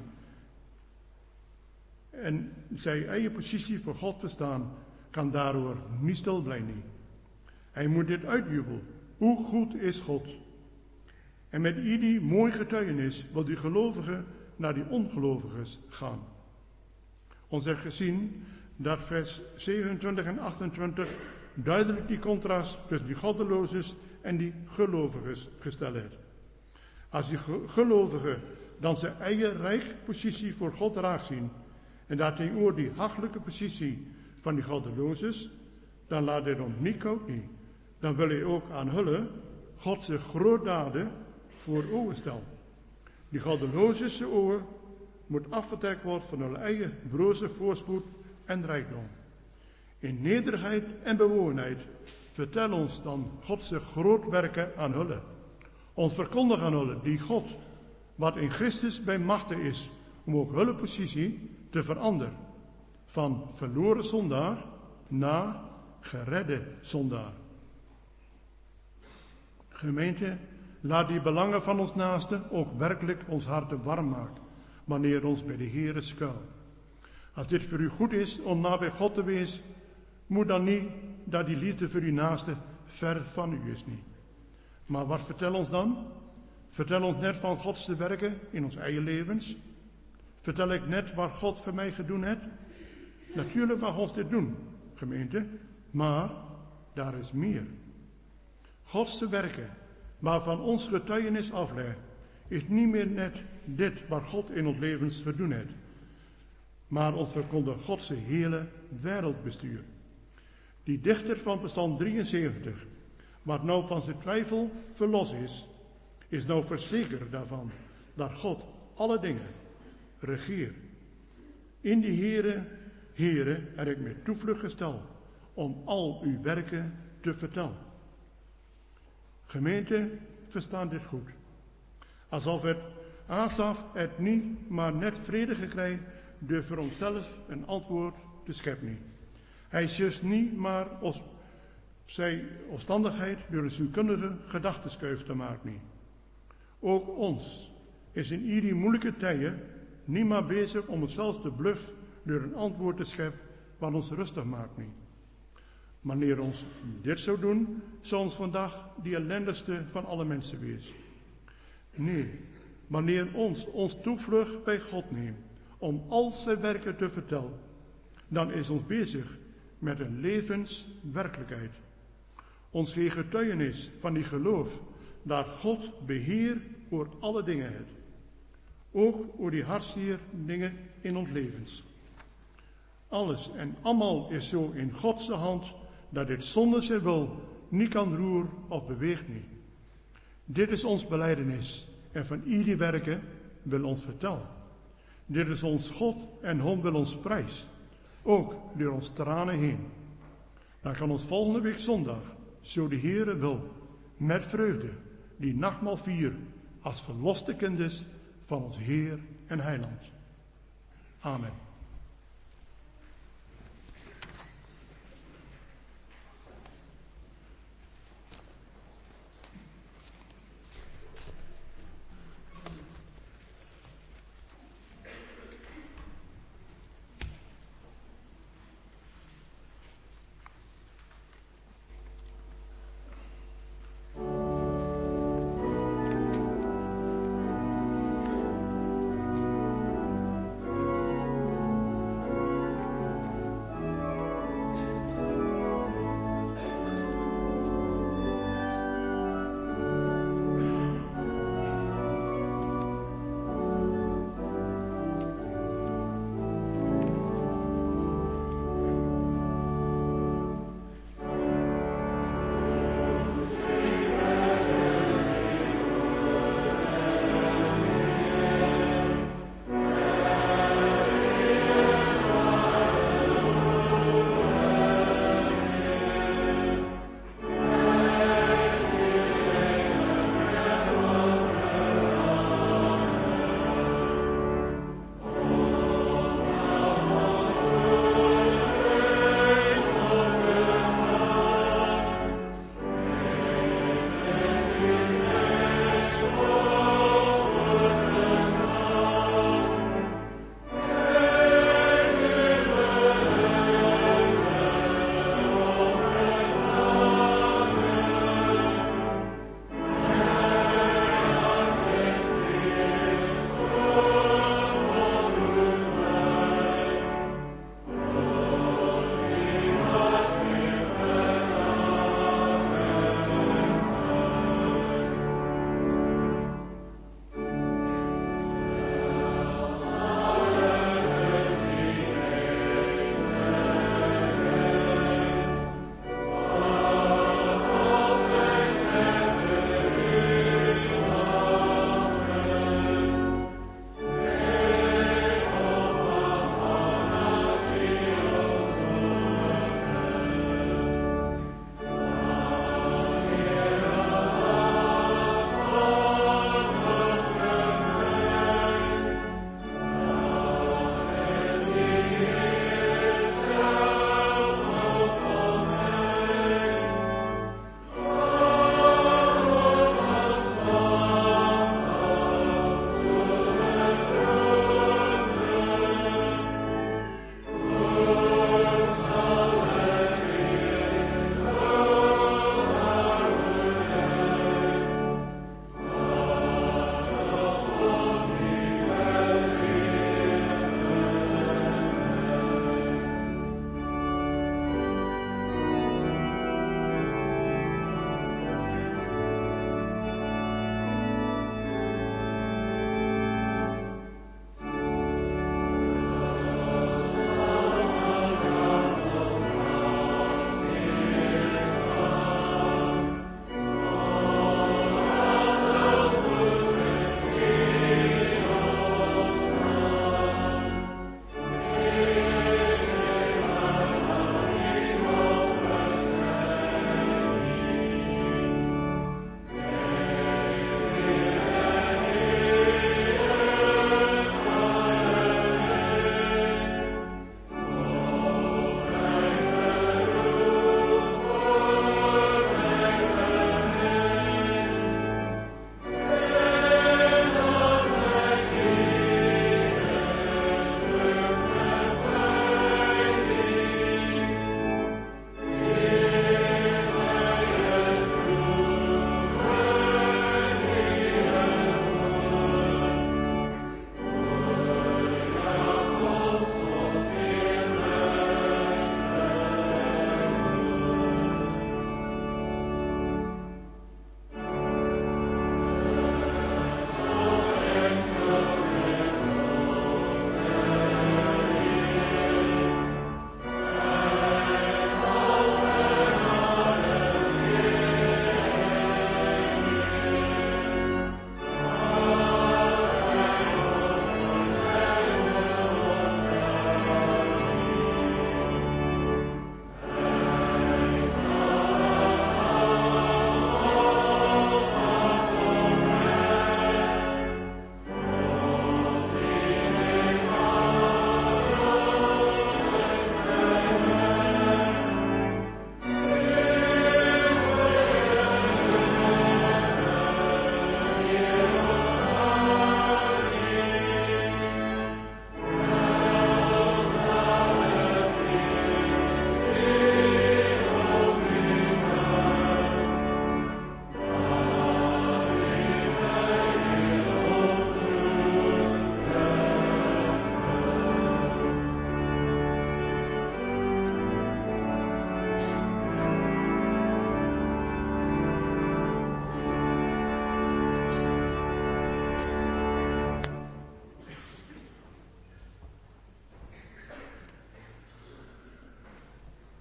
en zijn eigen positie voor God te staan, kan daardoor niet stil blijven. Hij moet dit uitjubelen. Hoe goed is God? En met ieder mooi getuigenis wil die gelovigen naar die ongelovigen gaan. Ons heeft gezien dat vers zevenentwintig en achtentwintig duidelijk die contrast tussen die goddelozen en die gelovigen gesteld heeft. Als die gelovigen dan zijn eigen rijkpositie voor God raak zien en dat tegenover die hachelijke positie van die goddelozen, dan laat hij ons niet koud niet. Dan wil hij ook aan hullen Gods grote daden voor ogen stellen. Die goddeloze ogen moet afgetrekt worden van hun eigen broze voorspoed en rijkdom. In nederigheid en bewogenheid vertel ons dan Gods groot werken aan hullen. Ons verkondigen aan hullen die God, wat in Christus bij machten is, om ook hun positie te veranderen. Van verloren zondaar naar geredde zondaar. Gemeente, laat die belangen van ons naaste ook werkelijk ons harten warm maken, wanneer ons bij de Heere schuilt. Als dit voor u goed is om nabij God te wezen, moet dan niet dat die liefde voor uw naaste ver van u is niet. Maar wat vertel ons dan? Vertel ons net van Gods te werken in ons eigen levens? Vertel ik net wat God voor mij gedaan heeft? Natuurlijk mag ons dit doen, gemeente, maar daar is meer. Gods te werken, waarvan ons getuigenis aflegt, is niet meer net dit wat God in ons levens gedaan heeft, maar ons verkondigt Gods hele wereldbestuur. Die dichter van Psalm drieënzeventig, wat nou van zijn twijfel verlost is, is nou verzekerd daarvan dat God alle dingen regeert. In die Heere, Heere, heb ik mij toevlucht gesteld om al uw werken te vertellen. Gemeente, verstaan dit goed. Alsof het Asaf het niet maar net vrede gekregen door voor hemzelf een antwoord te scheppen. Hij is dus niet maar als zijn omstandigheid door een zielkundige gedachtenskuif te maken. Ook ons is in iedere moeilijke tijden niet maar bezig om onszelf te bluff door een antwoord te scheppen wat ons rustig maakt niet. Wanneer ons dit zou doen, zou ons vandaag die ellendigste van alle mensen wezen. Nee, wanneer ons ons toevlucht bij God neemt om al zijn werken te vertellen, dan is ons bezig met een levenswerkelijkheid. Ons geen getuigenis van die geloof dat God beheer over alle dingen heeft. Ook over die hartstier dingen in ons levens. Alles en allemaal is zo in Gods hand dat dit zonder zijn wil niet kan roeren of beweegt niet. Dit is ons belijdenis en van ieder werken wil ons vertellen. Dit is ons God en Hom wil ons prijs. Ook door ons tranen heen. Dan kan ons volgende week zondag, zo de Heere wil, met vreugde die nachtmaal vieren als verloste kinders van ons Heer en Heiland. Amen.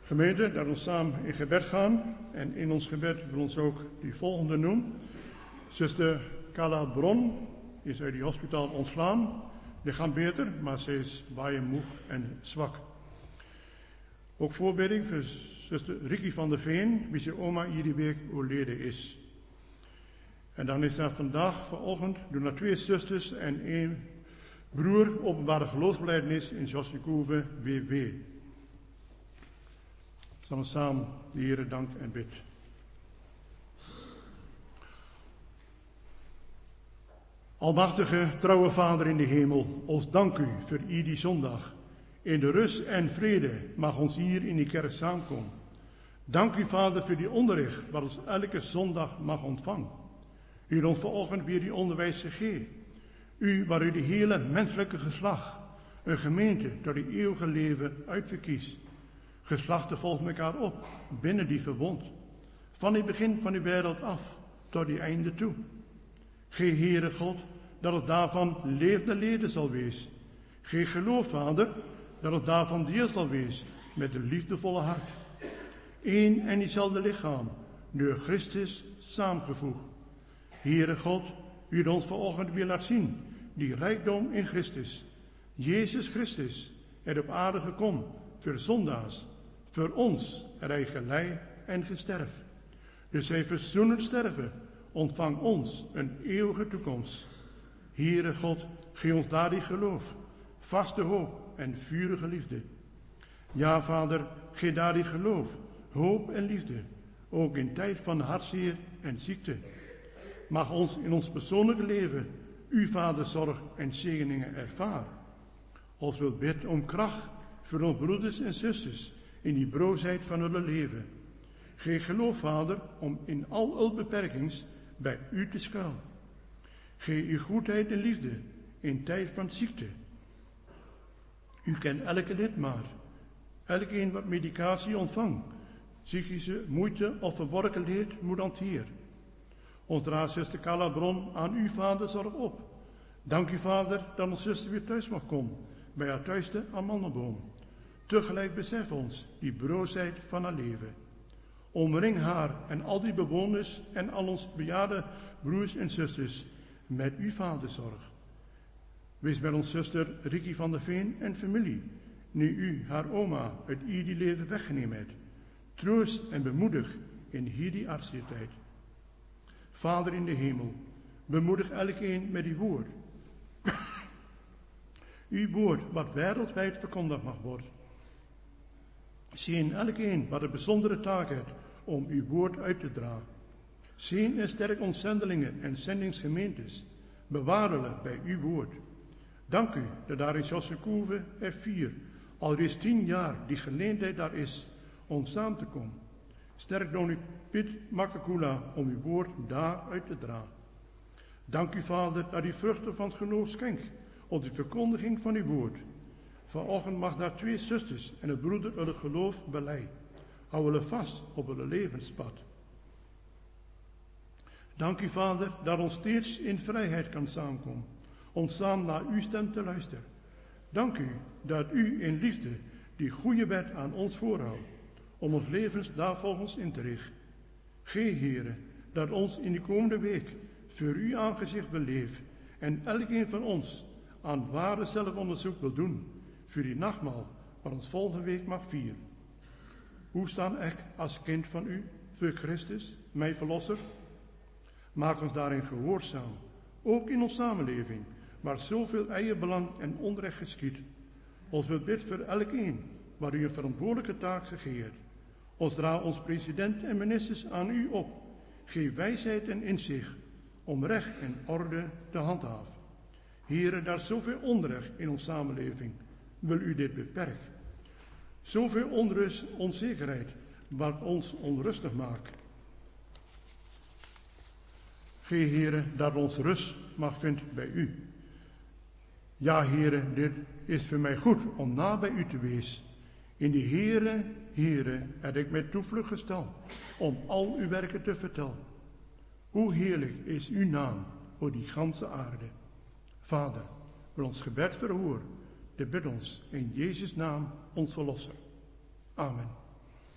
Gemeente, dat we samen in gebed gaan. En in ons gebed wil ons ook die volgende noemen. Zuster Carla Bron is uit die hospitaal ontslaan. Die gaat beter, maar ze is baie moe en zwak. Ook voorbidding voor zuster Ricky van der Veen, wie zijn oma iedere week overleden is. En dan is er vandaag, vanochtend, doen er twee zusters en één broer openbare geloofsbelijdenis in Josjekoeve W W. Zullen we samen de Heere dank en bid. Almachtige, trouwe Vader in de hemel, ons dank u voor iedere zondag. In de rust en vrede mag ons hier in die kerk samenkomen. Dank u, Vader, voor die onderricht, wat ons elke zondag mag ontvangen. U hebt ons vanochtend weer die onderwijs gegeven. U, waar u de hele menselijke geslacht, een gemeente door die eeuwige leven uitverkiest. Geslachten volgen elkaar op, binnen die verbond. Van het begin van die wereld af, tot die einde toe. Geef, Heere God, dat het daarvan levende leden zal wees. Geef geloof, Vader, dat het daarvan deel zal wees, met de liefdevolle hart. Eén en diezelfde lichaam, door Christus samengevoegd. Heere God, u het ons vanochtend weer laat zien, die rijkdom in Christus. Jezus Christus, er op aarde gekomen, voor zondaars, voor ons, er hij gelei en gesterf. Dus hij verzoenend sterven, ontvang ons een eeuwige toekomst. Heere God, geef ons daar die geloof, vaste hoop en vurige liefde. Ja, Vader, geef daar die geloof, hoop en liefde, ook in tijd van hartzeer en ziekte. Mag ons in ons persoonlijke leven uw vaderzorg en zegeningen ervaren. Ons wil bid om kracht voor onze broeders en zusters in die broosheid van hun leven. Geef geloof, Vader, om in al uw beperkings bij u te schuilen. Geef uw goedheid en liefde in tijd van ziekte. U kent elke lidmaat, elkeen wat medicatie ontvangt, psychische moeite of verworken leed moet hanteren. Ons draagt zuster Carla Bron aan uw vaderzorg op. Dank u, Vader, dat onze zuster weer thuis mag komen, bij haar thuisste aan Mandelboom. Tegelijk besef ons die broosheid van haar leven. Omring haar en al die bewoners en al ons bejaarde broers en zusters met uw vaderzorg. Wees met ons zuster Ricky van der Veen en familie, nu u haar oma uit ieder leven weggenomen hebt. Troost en bemoedig in hierdie artstijd. Vader in de hemel, bemoedig elkeen met uw woord. Uw woord wat wereldwijd verkondigd mag worden. Zie elkeen wat een bijzondere taak heeft om uw woord uit te dragen. Zie en sterk ons zendelingen en zendingsgemeentes. Bewaren bij uw woord. Dank u dat daar in Josjekoeve F vier al reeds tien jaar die gelegenheid daar is om samen te komen. Sterk dan u Piet Makakula om uw woord daar uit te dragen. Dank u, Vader, dat u vruchten van het geloof schenkt op de verkondiging van uw woord. Vanochtend mag daar twee zusters en een broeder hun geloof beleiden. Hou we vast op hun levenspad. Dank u, Vader, dat ons steeds in vrijheid kan samenkomen, om samen naar uw stem te luisteren. Dank u dat u in liefde die goede wet aan ons voorhoudt, om ons levens daarvolgens in te richten. Gee, Heere, dat ons in de komende week voor uw aangezicht beleeft en elkeen van ons aan ware zelfonderzoek wil doen voor die nachtmaal wat ons volgende week mag vieren. Hoe staan ik als kind van u voor Christus, mijn verlosser? Maak ons daarin gehoorzaam, ook in onze samenleving, waar zoveel eigenbelang en onrecht geschiet. Ons wil bid voor elkeen, waar u een verantwoordelijke taak gegeven. Ons draagt ons president en ministers aan u op. Geef wijsheid en inzicht om recht en orde te handhaven. Heere, daar is zoveel onrecht in onze samenleving. Wil u dit beperken? Zoveel onrust, onzekerheid, wat ons onrustig maakt. Geef, Heere, dat ons rust mag vinden bij u. Ja, Heere, dit is voor mij goed om na bij u te wezen. In de Heere, Heere, heb ik mij toevlucht gesteld om al uw werken te vertellen. Hoe heerlijk is uw naam voor die ganse aarde. Vader, wil ons gebed verhoren. De bid ons in Jezus' naam, ons verlosser. Amen.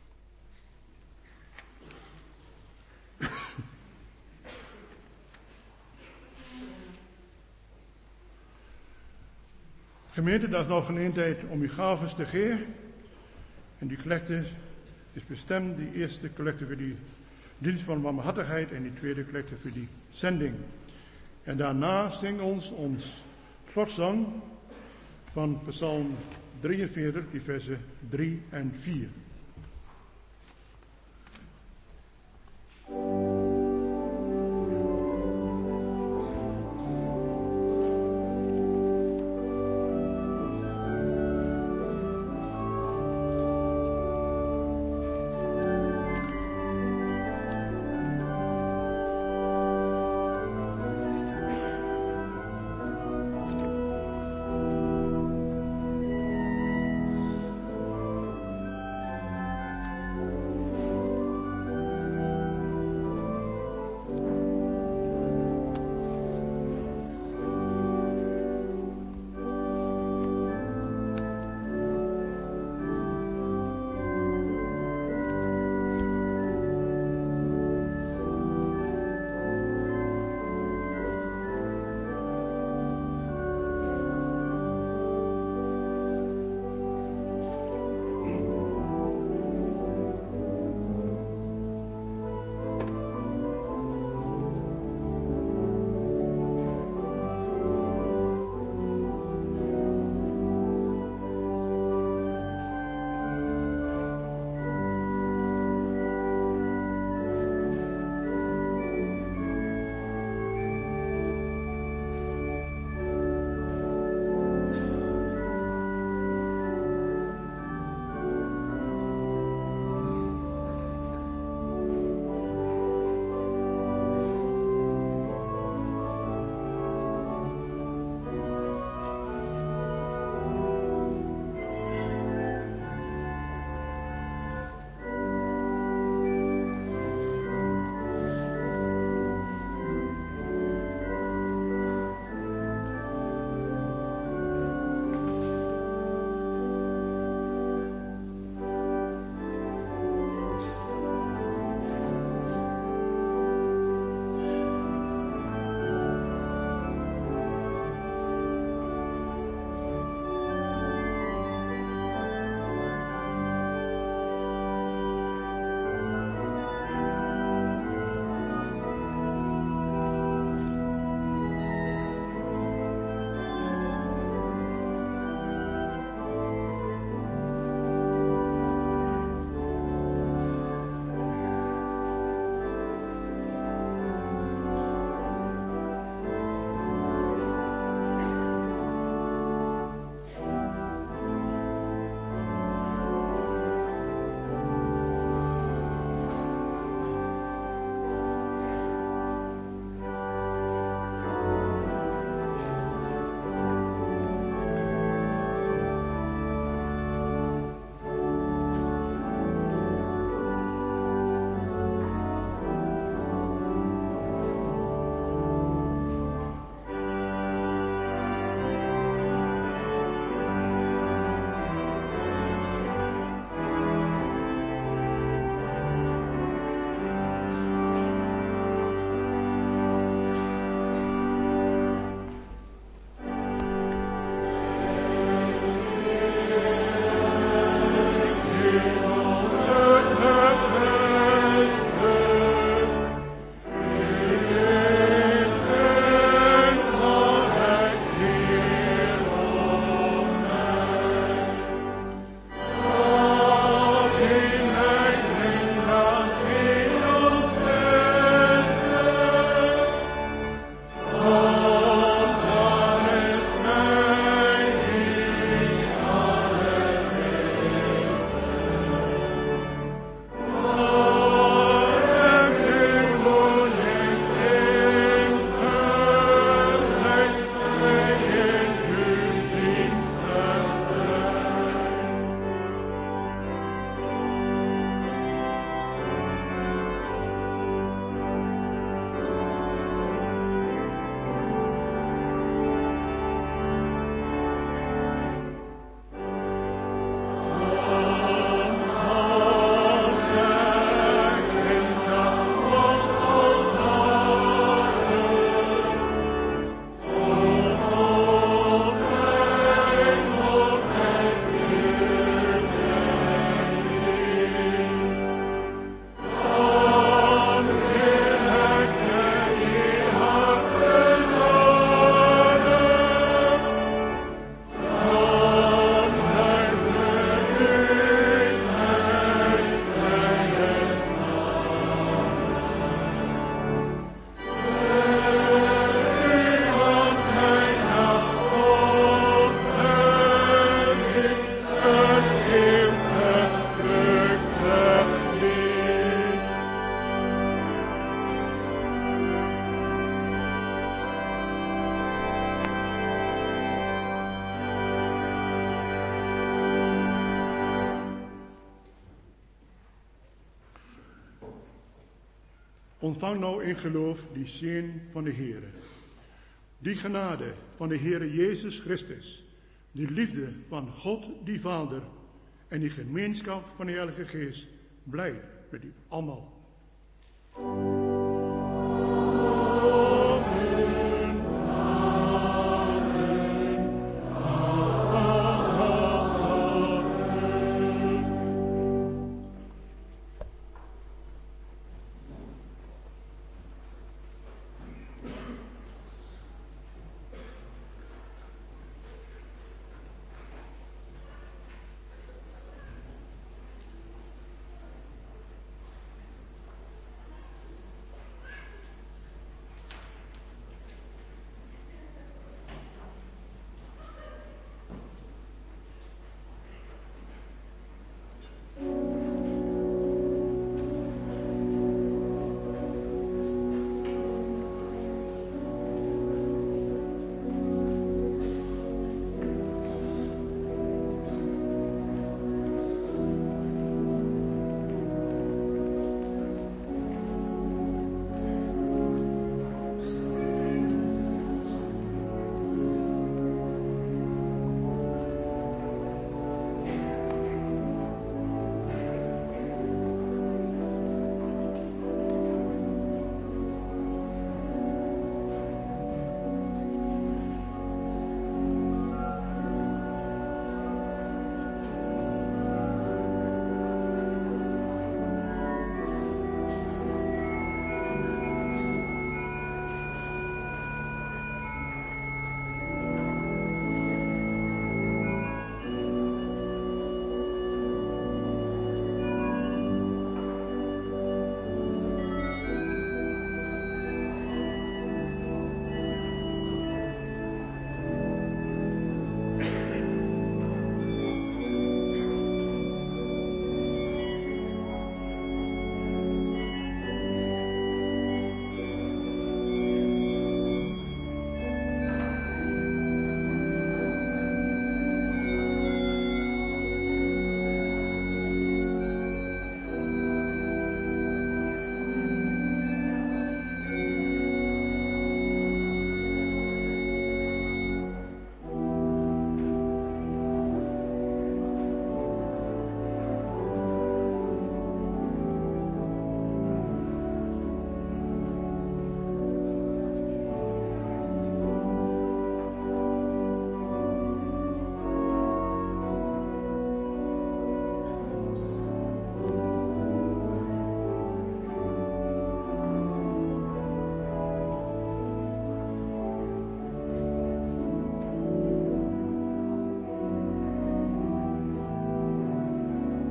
Gemeente, dat is nog geen tijd om uw gaven te geven. En die collecte is bestemd, die eerste collecte voor die dienst van barmhartigheid en die tweede collecte voor die zending. En daarna zingt ons ons slotzang van Psalm drieënveertig, die versen drie en vier. Ontvang nou in geloof die zegen van de Heere. Die genade van de Heere Jezus Christus, die liefde van God die Vader en die gemeenschap van de Heilige Geest, blij met u allemaal.